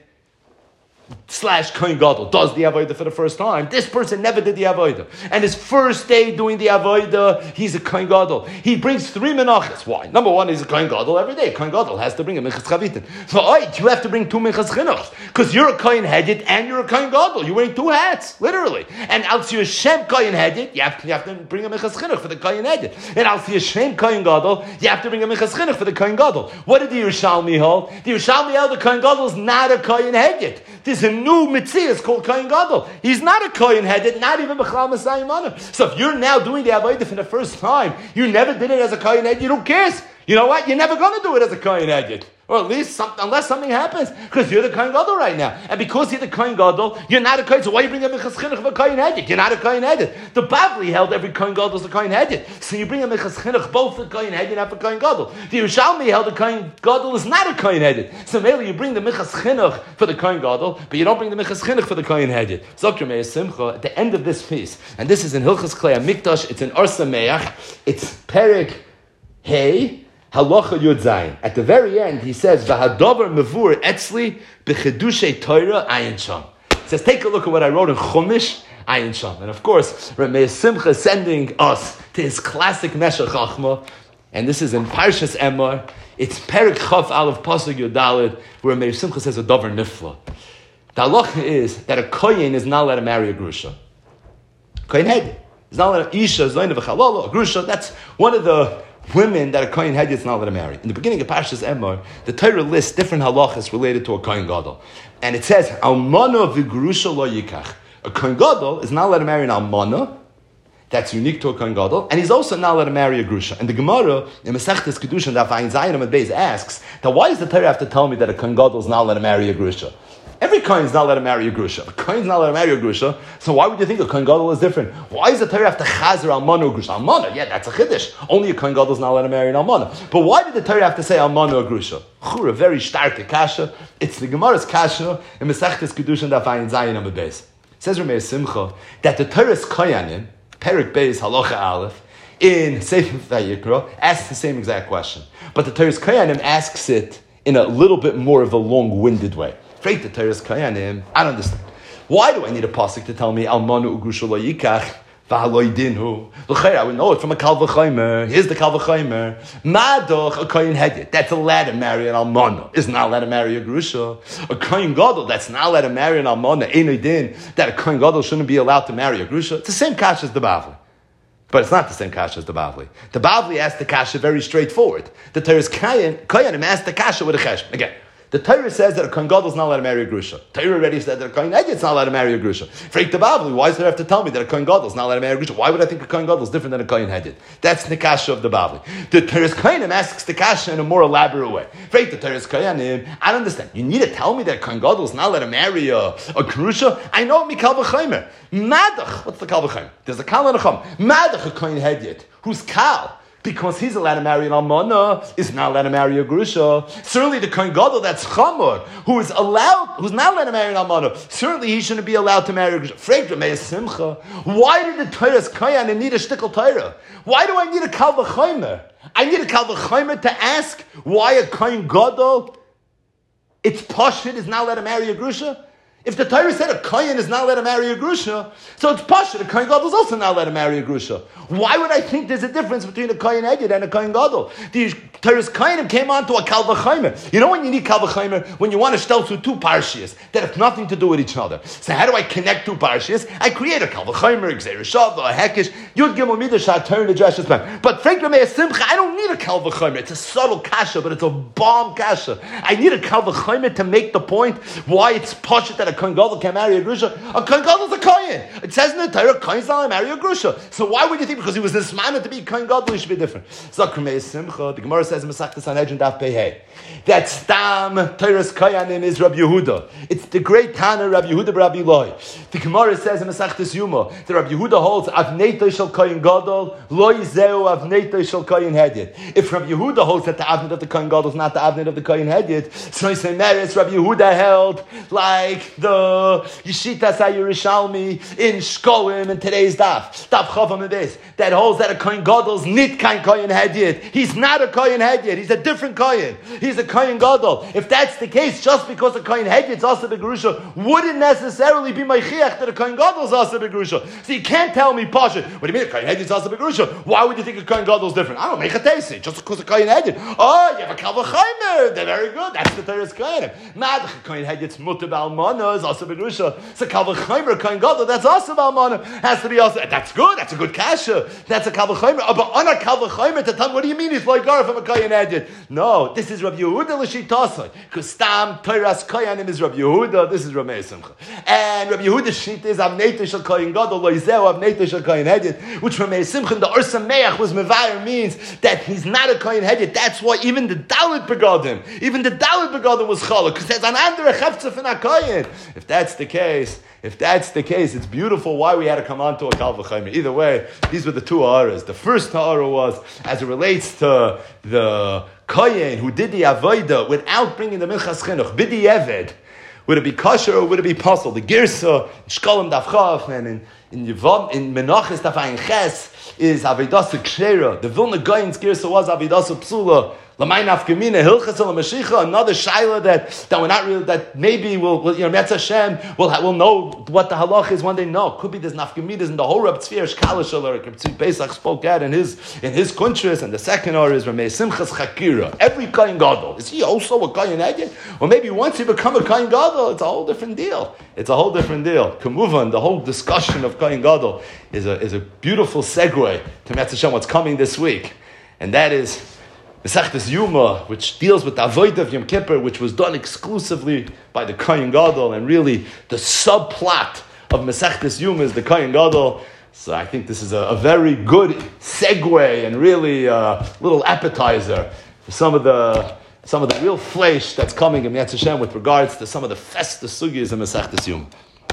/ Kohen Gadol does the Avodah for the first time, this person never did the Avodah. And his first day doing the Avodah, he's a Kohen Gadol. He brings 3 menachas. Why? Number 1, he's a Kohen Gadol every day. Kohen Gadol has to bring a Minchas Chavitin. So you have to bring 2 Minchas Chinuchs. Because you're a Kohen Hedyet and you're a Kohen Gadol. You're wearing 2 hats, literally. And als you're a Shem Kohen Hedyet, you have to bring a Minchas Chinuch for the Kohen Hedyet. And als you're a Shem Kohen Gadol, you have to bring a Minchas Chinuch for the Kohen Gadol. What did the Yerushalmi hold? The Yerushalmi held the Kohen Gadol is not a Kohen Hedyet. There's a new Metzias called Kohen Gadol. He's not a Kohen Hedyet, not even Bechlal Messiah Mana. So if you're now doing the Avodah for the first time, you never did it as a Kohen Hedyet, who cares? You know what? You're never going to do it as a Kohen Hedyet. Or at least, unless something happens, because you're the Kohen Gadol right now. And because you're the Kohen Gadol, you're not a Kohen. So why you bring a Minchas Chinuch of a Kohen Hedyet? You're not a Kohen Hedyet. The Bavli held every Kohen Gadol is a Kohen Hedyet. So you bring a Minchas Chinuch both for Kohen Hedyet and for Kohen Gadol. The Yerushalmi held the Kohen Gadol is not a Kohen Hedyet. So maybe you bring the Minchas Chinuch for the Kohen Gadol, but you don't bring the Minchas Chinuch for the Kohen Hedyet. Zok Ramei Simcha, at the end of this piece, and this is in Hilchas Klei HaMikdash, it's in Or Sameach, it's Perek Hey, Halacha Yud Zayin. At the very end, he says, "V'hadavar mevur etzli b'chedushay Torah ayin sham." He says, take a look at what I wrote in Chumash ayin sham. And of course, Ramei Simcha is sending us to his classic Meshech Chachma, and this is in Parshas Emor. It's Perek Chaf Aleph Pasuk Yud Daled, where Ramei Simcha says a davar nifla. The halacha is that a kohen is not allowed to marry a grusha. Kohen Hedyet is not allowed to isha zoyne v'chalala a grusha. That's one of the women that a Kohen Hedyet is not allowed to marry. In the beginning of Parshas Emor, the Torah lists different halachas related to a Kohen Gadol. And it says, Almana v'grusha lo yikach. A Kohen Gadol is not allowed to marry an Almana. That's unique to a Kohen Gadol. And he's also not allowed to marry a grusha. And the Gemara, in Masechtas Kedushin, Daf Ayin Zayin Amud Beis, asks, that why does the Torah have to tell me that a Kohen Gadol is not allowed to marry a grusha? Every Kohen is not allowed to marry a grusha. A Kohen is not allowed to marry a grusha. So why would you think a Kohen Gadol is different? Why does the Torah have to chazer almana or grusha? Almana, yeah, that's a chiddush. Only a Kohen Gadol is not allowed to marry an almana. But why did the Torah have to say almana or grusha? Chura, very stark kasha. It's the Gemara's kasha in Masechtas Kedushin Daf Ayin Zayin Amud Beis. It says Ramei Simcha that the Torah's koyanim, Perek Beis Halacha Aleph, in Sefer Vayikra, asks the same exact question. But the Torah's koyanim asks it in a little bit more of a long-winded way. Freit the Torah's koyanim, I don't understand. Why do I need a pasuk to tell me almanu ugrusha lo yikach v'haloi dinhu? L'chayr, I would know it from a kal v'chaymer. Here's the kal v'chaymer. Madoch a kohen hedyet that's allowed to marry an almana is not allowed to marry a grusha. A kohen gadol that's not allowed to marry an almana ain't din that a kohen gadol shouldn't be allowed to marry a grusha. It's the same kasha as the Bavli. But it's not the same kasha as the Bavli. The Bavli asked the kasha very straightforward. The Torah's koyanim asked the kasha with a cheshbon. Again, The Torah says that a Kohen Gadol is not allowed to marry a Grusha. Torah already said that a Kohen Hedyot is not allowed to marry a Grusha. Freik the Bavli, why does it have to tell me that a Kohen Gadol is not allowed to marry a Grusha? Why would I think a Kohen Gadol is different than a Kohen Hedyot? That's the kasha of the Bavli. The Torah's Kohenim asks the kasha in a more elaborate way. Freik the Torah's Kohenim, I don't understand. You need to tell me that a Kohen Gadol is not allowed to marry a Grusha? I know it, Mikal V'chaymer. Madach, what's the Kal V'chaymer? There's a Kal and a Chum. Madach, a Kohen Hedyot, who's Kal, because he's allowed to marry an almana, is not allowed to marry a grusha. Certainly the Kohen Gadol, that's chamor, who's not allowed to marry an almana, certainly he shouldn't be allowed to marry a grusha. Frag Ramei Simcha, why did the Torah's Kohen need a shtickle Torah? Why do I need a Kal V'chaymer? I need a Kal V'chaymer to ask why a Kohen Gadol, it's pashut, is not allowed to marry a grusha? If the Torah said a Kohen is not allowed to marry a Grusha, so it's Pasha, a Kohen Gadol is also not allowed to marry a Grusha. Why would I think there's a difference between a Kohen Hedyot and a Kohen Gadol? The Torah's Kohenim came on to a Kal V'chaymer. You know when you need Kal V'chaymer? When you want to shtel to two parshias that have nothing to do with each other. So how do I connect two parshias? I create a Kal V'chaymer, Gzeir Shava, a Hekesh, Yud Gimel Midah Shah, turn the Drashas back. But Frank Ramei Simcha, I don't need a Kal V'chaymer. It's a subtle kasha, but it's a bomb kasha. I need a Kal V'chaymer to make the point why it's Pasha that a Kohen Gadol can marry a Grusha. A Kohen Gadol is a Kohen. It says in the Torah, Kohen's not allowed to marry a Grusha. So why would you think because he was this man to be Kohen Gadol, he should be different? Zakramei Simcha, the Gemara says in Masechtas Sanhedrin Daf Pei Hey, that Stam Torah's Kohanim is Rabbi Yehuda. It's the great Tana Rabbi Yehuda Rabbi Loi. The Gemara says in Masechtas Yuma that Rabbi Yehuda holds Avneitoi Shel Kohen Gadol, Loi Zeu Avneitoi Shel Kohen Hedyot. If Rabbi Yehuda holds that the Avnet of the Kohen Gadol is not the Avnet of the Kohen Hedyot, so he say Meretz Rabbi Yehuda held like the Yeshitas HaYerushalmi in Shkolim in today's Daf Chavam Beis, that holds that a Kohen Gadol's nit kein Kohen Hedyot. He's not a Kohen Hedyot. He's a different Kohen. He's a Kohen Gadol. If that's the case, just because a Kohen Hedyot is also begrusha, wouldn't necessarily be Meichiach that a Kohen Gadol is also begrusha. So you can't tell me Pasha. What do you mean a Kohen Hedyot is also begrusha? Why would you think a Kohen Gadol is different? I don't make a tesi just because a Kohen Hedyot. Oh, you have a Kal V'chaymer. They're very good. That's the Torah's Kohen. Madach a Kohen Hedyot's mutter b'almana is also begrusha. So Kal V'chaymer, Kohen Gadol, that's also b'almana. Has to be also. That's good. That's a good kasha. That's a Kal V'chaymer. But on a Kal V'chaymer to tell me, what do you mean he's like Gar from a Kohen Hedyot? No, this is Rabbi Yehuda l'shitasai. Because Stam Torah's Kohanim is Rabbi Yehuda. This is Ramei Simcha. And Rabbi Yehuda's shita is Avneitoi Shel Kohen Gadol Loizeu Avneitoi Shel Kohen Hedyot, which Ramei Simcha the Or Sameach was mevayer means that he's not a Kohen Hedyot. That's why even the Dalit begadim, was chalak because there's an andere cheftzah in a Kohen. If that's the case, it's beautiful why we had to come on to a Kal V'chaymer. Either way, these were the two ha'aras. The first ha'ara was as it relates to the Kohen who did the avodah without bringing the Minchas Chinuch, bidi eved. Would it be kosher or would it be possible? The Girsa, Shkolim Daf Chav, and in Menachos Daf Ayin Ches is Avedasa Kshera. The Vilna Gaon's Girsa was Avedasa Psula. L'may nafkamina hilchas al mashicha. Another shaila that we're not really, that maybe we'll Metz Hashem we'll know what the halach is one day. No, could be there's nafkaminas in the whole Reb Tzvi Shkalish or Reb Tzvi Pesach spoke out in his kuntris, and the second or is Ramei Simchas Chakira. Every Kohen Gadol, is he also a Kohen Hedyot? Or maybe once he become a Kohen Gadol, it's a whole different deal. Kamuvan, the whole discussion of Kohen Gadol is a beautiful segue to Metz Hashem what's coming this week, and that is Masechtas Yuma, which deals with the Avodah of Yom Kippur, which was done exclusively by the Kohen Gadol, and really the subplot of Masechtas Yuma is the Kohen Gadol. So I think this is a very good segue and really a little appetizer for some of the real flesh that's coming in Metz Hashem with regards to some of the festive sugyas in Masechtas Yuma.